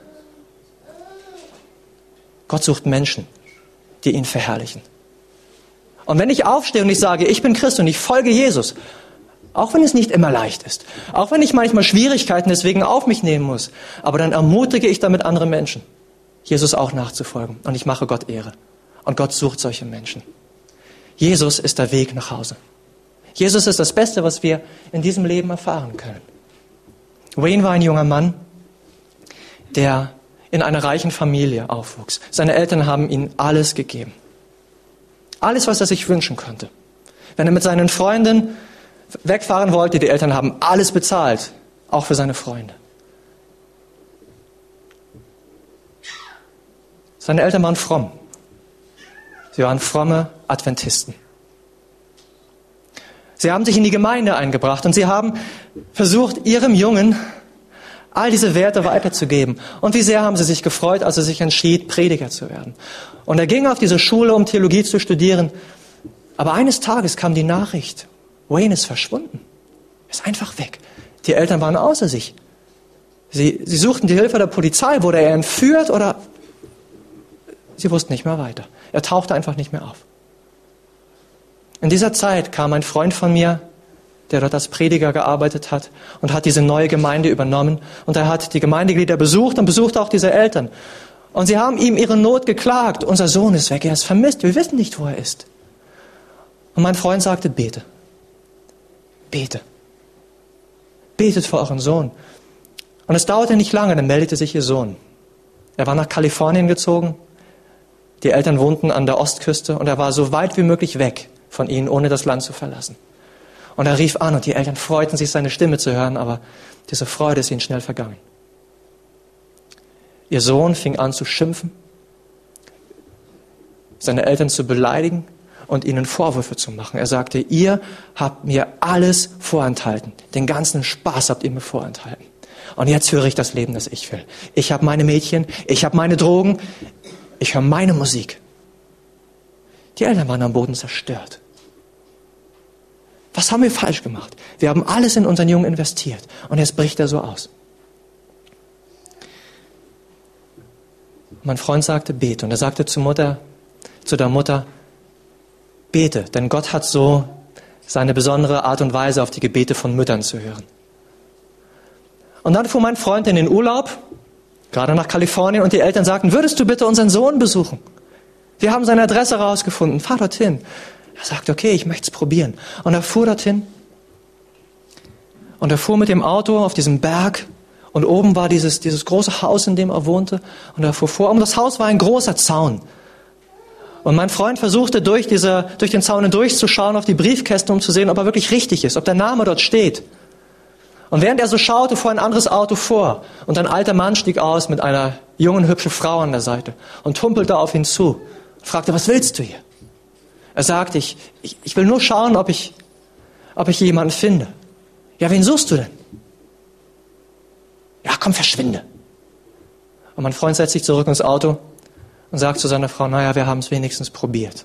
Gott sucht Menschen, die ihn verherrlichen. Und wenn ich aufstehe und ich sage, ich bin Christ und ich folge Jesus, auch wenn es nicht immer leicht ist, auch wenn ich manchmal Schwierigkeiten deswegen auf mich nehmen muss, aber dann ermutige ich damit andere Menschen, Jesus auch nachzufolgen. Und ich mache Gott Ehre. Und Gott sucht solche Menschen. Jesus ist der Weg nach Hause. Jesus ist das Beste, was wir in diesem Leben erfahren können. Wayne war ein junger Mann, der in einer reichen Familie aufwuchs. Seine Eltern haben ihm alles gegeben. Alles, was er sich wünschen konnte. Wenn er mit seinen Freunden wegfahren wollte, die Eltern haben alles bezahlt, auch für seine Freunde. Seine Eltern waren fromm. Sie waren fromme Adventisten. Sie haben sich in die Gemeinde eingebracht und sie haben versucht, ihrem Jungen all diese Werte weiterzugeben. Und wie sehr haben sie sich gefreut, als er sich entschied, Prediger zu werden. Und er ging auf diese Schule, um Theologie zu studieren. Aber eines Tages kam die Nachricht, Wayne ist verschwunden. Er ist einfach weg. Die Eltern waren außer sich. Sie, sie suchten die Hilfe der Polizei. Wurde er entführt oder... Sie wussten nicht mehr weiter. Er tauchte einfach nicht mehr auf. In dieser Zeit kam ein Freund von mir, der dort als Prediger gearbeitet hat und hat diese neue Gemeinde übernommen. Und er hat die Gemeindeglieder besucht und besuchte auch diese Eltern. Und sie haben ihm ihre Not geklagt. Unser Sohn ist weg, er ist vermisst, wir wissen nicht, wo er ist. Und mein Freund sagte, bete. Bete. Betet für euren Sohn. Und es dauerte nicht lange, dann meldete sich ihr Sohn. Er war nach Kalifornien gezogen. Die Eltern wohnten an der Ostküste und er war so weit wie möglich weg von ihnen, ohne das Land zu verlassen. Und er rief an und die Eltern freuten sich, seine Stimme zu hören, aber diese Freude ist ihnen schnell vergangen. Ihr Sohn fing an zu schimpfen, seine Eltern zu beleidigen und ihnen Vorwürfe zu machen. Er sagte, ihr habt mir alles vorenthalten. Den ganzen Spaß habt ihr mir vorenthalten. Und jetzt höre ich das Leben, das ich will. Ich habe meine Mädchen, ich habe meine Drogen, ich höre meine Musik. Die Eltern waren am Boden zerstört. Was haben wir falsch gemacht? Wir haben alles in unseren Jungen investiert und jetzt bricht er so aus. Mein Freund sagte, bete. Und er sagte zur Mutter, zu der Mutter, bete, denn Gott hat so seine besondere Art und Weise, auf die Gebete von Müttern zu hören. Und dann fuhr mein Freund in den Urlaub, gerade nach Kalifornien, und die Eltern sagten, würdest du bitte unseren Sohn besuchen? Wir haben seine Adresse rausgefunden, fahr dorthin. Er sagte, okay, ich möchte es probieren. Und er fuhr dorthin. Und er fuhr mit dem Auto auf diesem Berg. Und oben war dieses, dieses große Haus, in dem er wohnte. Und er fuhr vor. Und das Haus war ein großer Zaun. Und mein Freund versuchte, durch, diese, durch den Zaun hindurchzuschauen auf die Briefkästen, um zu sehen, ob er wirklich richtig ist, ob der Name dort steht. Und während er so schaute, fuhr ein anderes Auto vor. Und ein alter Mann stieg aus mit einer jungen, hübschen Frau an der Seite und humpelte auf ihn zu. Und fragte, was willst du hier? Er sagte, ich, ich, ich will nur schauen, ob ich, ob ich jemanden finde. Ja, wen suchst du denn? Ja, komm, verschwinde. Und mein Freund setzt sich zurück ins Auto und sagt zu seiner Frau, naja, wir haben es wenigstens probiert.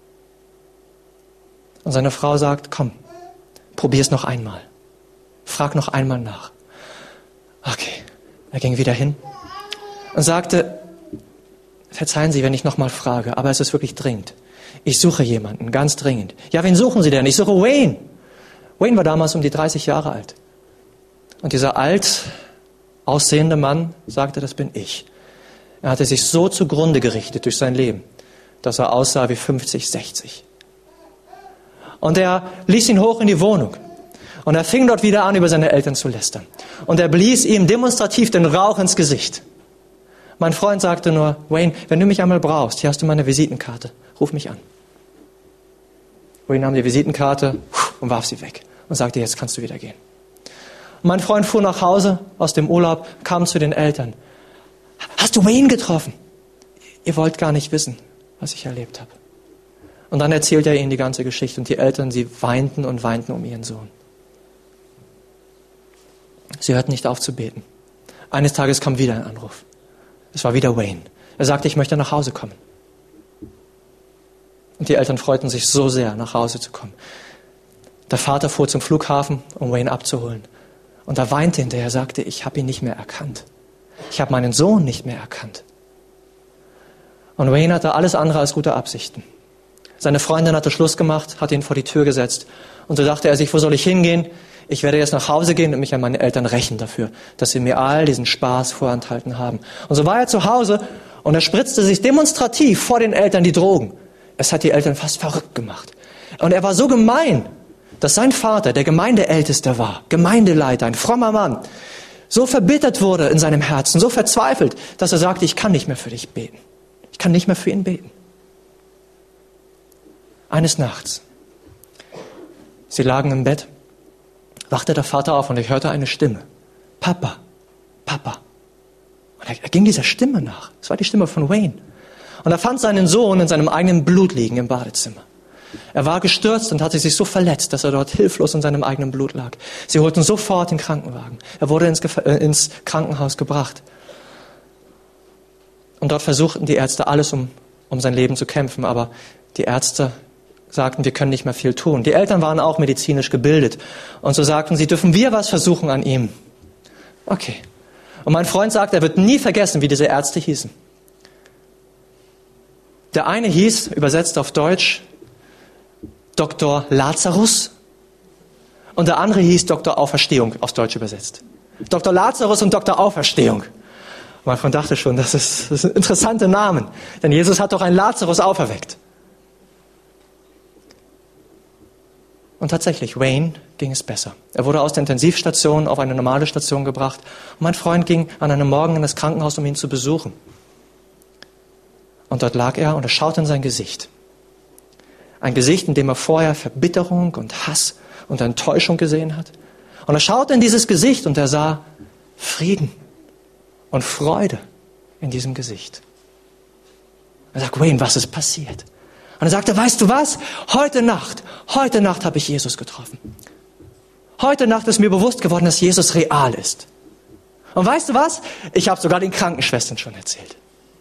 Und seine Frau sagt, komm, probier's noch einmal. Frag noch einmal nach. Okay, er ging wieder hin und sagte, verzeihen Sie, wenn ich noch mal frage, aber es ist wirklich dringend. Ich suche jemanden, ganz dringend. Ja, wen suchen Sie denn? Ich suche Wayne. Wayne war damals um die dreißig Jahre alt. Und dieser alt aussehende Mann sagte, das bin ich. Er hatte sich so zugrunde gerichtet durch sein Leben, dass er aussah wie fünfzig, sechzig. Und er ließ ihn hoch in die Wohnung. Und er fing dort wieder an, über seine Eltern zu lästern. Und er blies ihm demonstrativ den Rauch ins Gesicht. Mein Freund sagte nur, Wayne, wenn du mich einmal brauchst, hier hast du meine Visitenkarte, ruf mich an. Wayne nahm die Visitenkarte und warf sie weg und sagte, jetzt kannst du wieder gehen. Und mein Freund fuhr nach Hause aus dem Urlaub, kam zu den Eltern. Hast du Wayne getroffen? Ihr wollt gar nicht wissen, was ich erlebt habe. Und dann erzählte er ihnen die ganze Geschichte und die Eltern, sie weinten und weinten um ihren Sohn. Sie hörten nicht auf zu beten. Eines Tages kam wieder ein Anruf. Es war wieder Wayne. Er sagte, ich möchte nach Hause kommen. Und die Eltern freuten sich so sehr, nach Hause zu kommen. Der Vater fuhr zum Flughafen, um Wayne abzuholen. Und er weinte hinterher, sagte, ich habe ihn nicht mehr erkannt. Ich habe meinen Sohn nicht mehr erkannt. Und Wayne hatte alles andere als gute Absichten. Seine Freundin hatte Schluss gemacht, hatte ihn vor die Tür gesetzt. Und so dachte er sich, wo soll ich hingehen? Ich werde jetzt nach Hause gehen und mich an meine Eltern rächen dafür, dass sie mir all diesen Spaß vorenthalten haben. Und so war er zu Hause und er spritzte sich demonstrativ vor den Eltern die Drogen. Es hat die Eltern fast verrückt gemacht. Und er war so gemein, dass sein Vater, der Gemeindeälteste war, Gemeindeleiter, ein frommer Mann, so verbittert wurde in seinem Herzen, so verzweifelt, dass er sagte, ich kann nicht mehr für dich beten. Ich kann nicht mehr für ihn beten. Eines Nachts, sie lagen im Bett, wachte der Vater auf und ich hörte eine Stimme. Papa, Papa. Und er, er ging dieser Stimme nach. Es war die Stimme von Wayne. Und er fand seinen Sohn in seinem eigenen Blut liegen im Badezimmer. Er war gestürzt und hatte sich so verletzt, dass er dort hilflos in seinem eigenen Blut lag. Sie holten sofort den Krankenwagen. Er wurde ins, Gef- äh, ins Krankenhaus gebracht. Und dort versuchten die Ärzte alles, um, um sein Leben zu kämpfen. Aber die Ärzte sagten, wir können nicht mehr viel tun. Die Eltern waren auch medizinisch gebildet. Und so sagten sie, dürfen wir was versuchen an ihm? Okay. Und mein Freund sagt, er wird nie vergessen, wie diese Ärzte hießen. Der eine hieß, übersetzt auf Deutsch, Doktor Lazarus. Und der andere hieß Doktor Auferstehung, auf Deutsch übersetzt. Doktor Lazarus und Doktor Auferstehung. Mein Freund dachte schon, das ist, das sind interessante Namen. Denn Jesus hat doch einen Lazarus auferweckt. Und tatsächlich, Wayne ging es besser. Er wurde aus der Intensivstation auf eine normale Station gebracht. Und mein Freund ging an einem Morgen in das Krankenhaus, um ihn zu besuchen. Und dort lag er und er schaute in sein Gesicht. Ein Gesicht, in dem er vorher Verbitterung und Hass und Enttäuschung gesehen hat. Und er schaute in dieses Gesicht und er sah Frieden und Freude in diesem Gesicht. Er sagt, Wayne, was ist passiert? Und er sagte, weißt du was? Heute Nacht, heute Nacht habe ich Jesus getroffen. Heute Nacht ist mir bewusst geworden, dass Jesus real ist. Und weißt du was? Ich habe sogar den Krankenschwestern schon erzählt.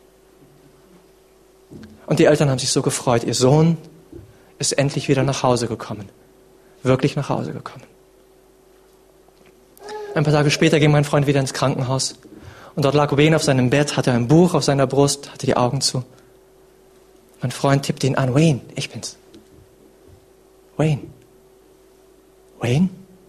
Und die Eltern haben sich so gefreut. Ihr Sohn ist endlich wieder nach Hause gekommen. Wirklich nach Hause gekommen. Ein paar Tage später ging mein Freund wieder ins Krankenhaus. Und dort lag Wayne auf seinem Bett, hatte ein Buch auf seiner Brust, hatte die Augen zu. Mein Freund tippte ihn an. Wayne, ich bin's. Wayne. Wayne?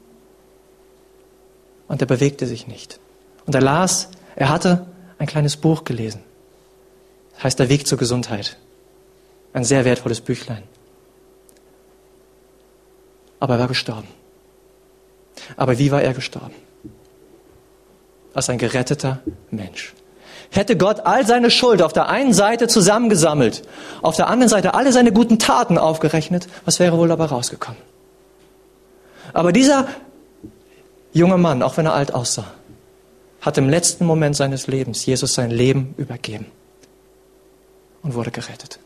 Und er bewegte sich nicht. Und er las, er hatte ein kleines Buch gelesen. Das heißt, der Weg zur Gesundheit. Ein sehr wertvolles Büchlein. Aber er war gestorben. Aber wie war er gestorben? Als ein geretteter Mensch. Hätte Gott all seine Schuld auf der einen Seite zusammengesammelt, auf der anderen Seite alle seine guten Taten aufgerechnet, was wäre wohl dabei rausgekommen? Aber dieser junge Mann, auch wenn er alt aussah, hat im letzten Moment seines Lebens Jesus sein Leben übergeben und wurde gerettet.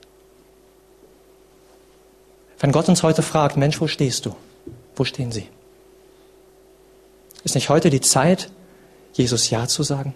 Wenn Gott uns heute fragt, Mensch, wo stehst du? Wo stehen Sie? Ist nicht heute die Zeit, Jesus Ja zu sagen?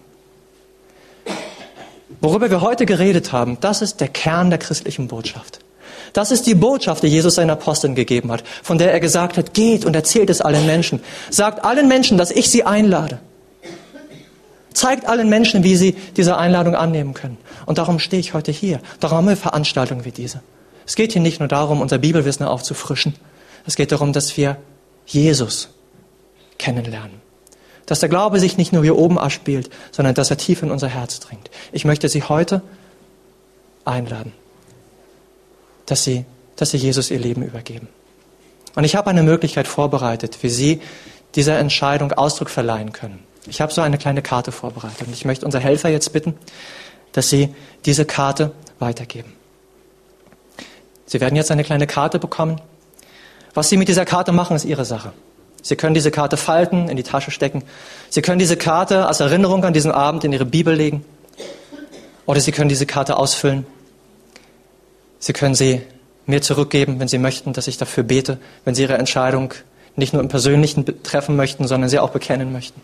Worüber wir heute geredet haben, das ist der Kern der christlichen Botschaft. Das ist die Botschaft, die Jesus seinen Aposteln gegeben hat, von der er gesagt hat, geht und erzählt es allen Menschen. Sagt allen Menschen, dass ich sie einlade. Zeigt allen Menschen, wie sie diese Einladung annehmen können. Und darum stehe ich heute hier. Darum haben wir Veranstaltungen wie diese. Es geht hier nicht nur darum, unser Bibelwissen aufzufrischen. Es geht darum, dass wir Jesus kennenlernen. Dass der Glaube sich nicht nur hier oben abspielt, sondern dass er tief in unser Herz dringt. Ich möchte Sie heute einladen, dass Sie, dass Sie Jesus Ihr Leben übergeben. Und ich habe eine Möglichkeit vorbereitet, wie Sie dieser Entscheidung Ausdruck verleihen können. Ich habe so eine kleine Karte vorbereitet und ich möchte unser Helfer jetzt bitten, dass Sie diese Karte weitergeben. Sie werden jetzt eine kleine Karte bekommen. Was Sie mit dieser Karte machen, ist Ihre Sache. Sie können diese Karte falten, in die Tasche stecken. Sie können diese Karte als Erinnerung an diesen Abend in Ihre Bibel legen. Oder Sie können diese Karte ausfüllen. Sie können sie mir zurückgeben, wenn Sie möchten, dass ich dafür bete, wenn Sie Ihre Entscheidung nicht nur im Persönlichen treffen möchten, sondern sie auch bekennen möchten.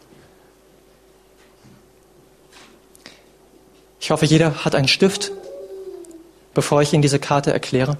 Ich hoffe, jeder hat einen Stift, bevor ich Ihnen diese Karte erkläre.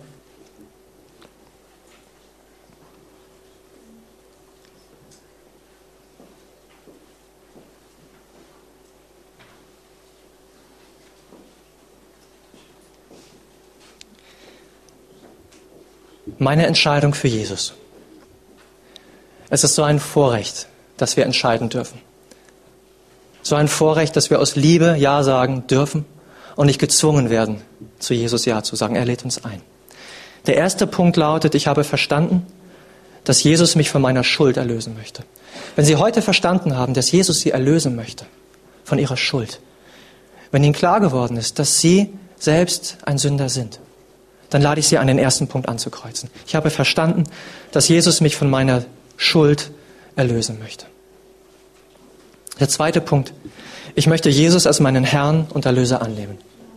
Meine Entscheidung für Jesus. Es ist so ein Vorrecht, dass wir entscheiden dürfen. So ein Vorrecht, dass wir aus Liebe Ja sagen dürfen und nicht gezwungen werden, zu Jesus Ja zu sagen. Er lädt uns ein. Der erste Punkt lautet, ich habe verstanden, dass Jesus mich von meiner Schuld erlösen möchte. Wenn Sie heute verstanden haben, dass Jesus Sie erlösen möchte von Ihrer Schuld, wenn Ihnen klar geworden ist, dass Sie selbst ein Sünder sind, dann lade ich Sie an, den ersten Punkt anzukreuzen. Ich habe verstanden, dass Jesus mich von meiner Schuld erlösen möchte. Der zweite Punkt. Ich möchte Jesus als meinen Herrn und Erlöser annehmen.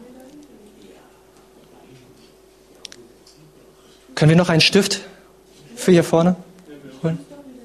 Können wir noch einen Stift für hier vorne holen?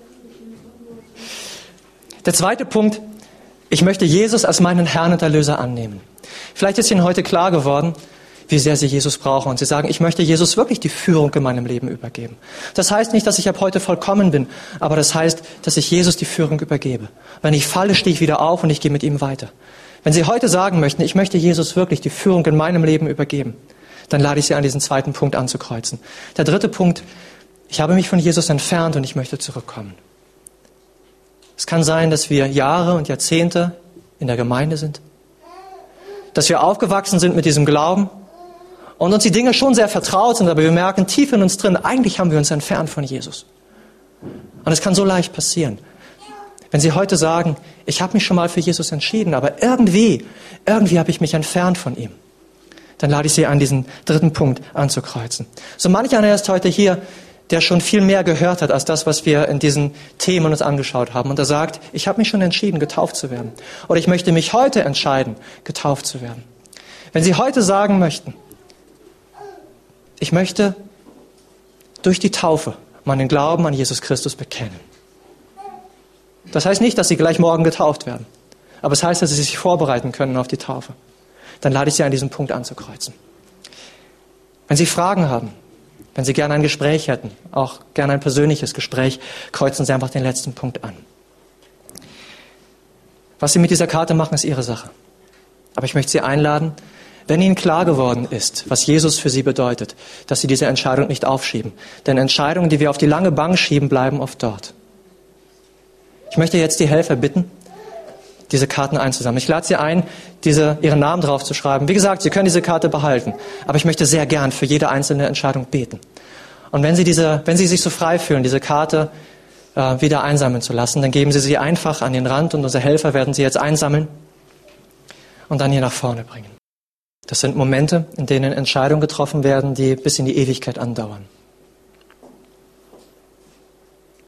Der zweite Punkt. Ich möchte Jesus als meinen Herrn und Erlöser annehmen. Vielleicht ist Ihnen heute klar geworden, wie sehr Sie Jesus brauchen. Und Sie sagen, ich möchte Jesus wirklich die Führung in meinem Leben übergeben. Das heißt nicht, dass ich ab heute vollkommen bin, aber das heißt, dass ich Jesus die Führung übergebe. Wenn ich falle, stehe ich wieder auf und ich gehe mit ihm weiter. Wenn Sie heute sagen möchten, ich möchte Jesus wirklich die Führung in meinem Leben übergeben, dann lade ich Sie an, diesen zweiten Punkt anzukreuzen. Der dritte Punkt, ich habe mich von Jesus entfernt und ich möchte zurückkommen. Es kann sein, dass wir Jahre und Jahrzehnte in der Gemeinde sind, dass wir aufgewachsen sind mit diesem Glauben, und uns die Dinge schon sehr vertraut sind, aber wir merken tief in uns drin, eigentlich haben wir uns entfernt von Jesus. Und es kann so leicht passieren. Wenn Sie heute sagen, ich habe mich schon mal für Jesus entschieden, aber irgendwie, irgendwie habe ich mich entfernt von ihm, dann lade ich Sie an, diesen dritten Punkt anzukreuzen. So manch einer ist heute hier, der schon viel mehr gehört hat als das, was wir in diesen Themen uns angeschaut haben. Und er sagt, ich habe mich schon entschieden, getauft zu werden. Oder ich möchte mich heute entscheiden, getauft zu werden. Wenn Sie heute sagen möchten, ich möchte durch die Taufe meinen Glauben an Jesus Christus bekennen. Das heißt nicht, dass Sie gleich morgen getauft werden. Aber es heißt, dass Sie sich vorbereiten können auf die Taufe. Dann lade ich Sie an, diesen Punkt anzukreuzen. Wenn Sie Fragen haben, wenn Sie gerne ein Gespräch hätten, auch gerne ein persönliches Gespräch, kreuzen Sie einfach den letzten Punkt an. Was Sie mit dieser Karte machen, ist Ihre Sache. Aber ich möchte Sie einladen, wenn Ihnen klar geworden ist, was Jesus für Sie bedeutet, dass Sie diese Entscheidung nicht aufschieben. Denn Entscheidungen, die wir auf die lange Bank schieben, bleiben oft dort. Ich möchte jetzt die Helfer bitten, diese Karten einzusammeln. Ich lade Sie ein, diese, Ihren Namen drauf zu schreiben. Wie gesagt, Sie können diese Karte behalten. Aber ich möchte sehr gern für jede einzelne Entscheidung beten. Und wenn Sie, diese, wenn Sie sich so frei fühlen, diese Karte äh, wieder einsammeln zu lassen, dann geben Sie sie einfach an den Rand und unsere Helfer werden sie jetzt einsammeln und dann hier nach vorne bringen. Das sind Momente, in denen Entscheidungen getroffen werden, die bis in die Ewigkeit andauern.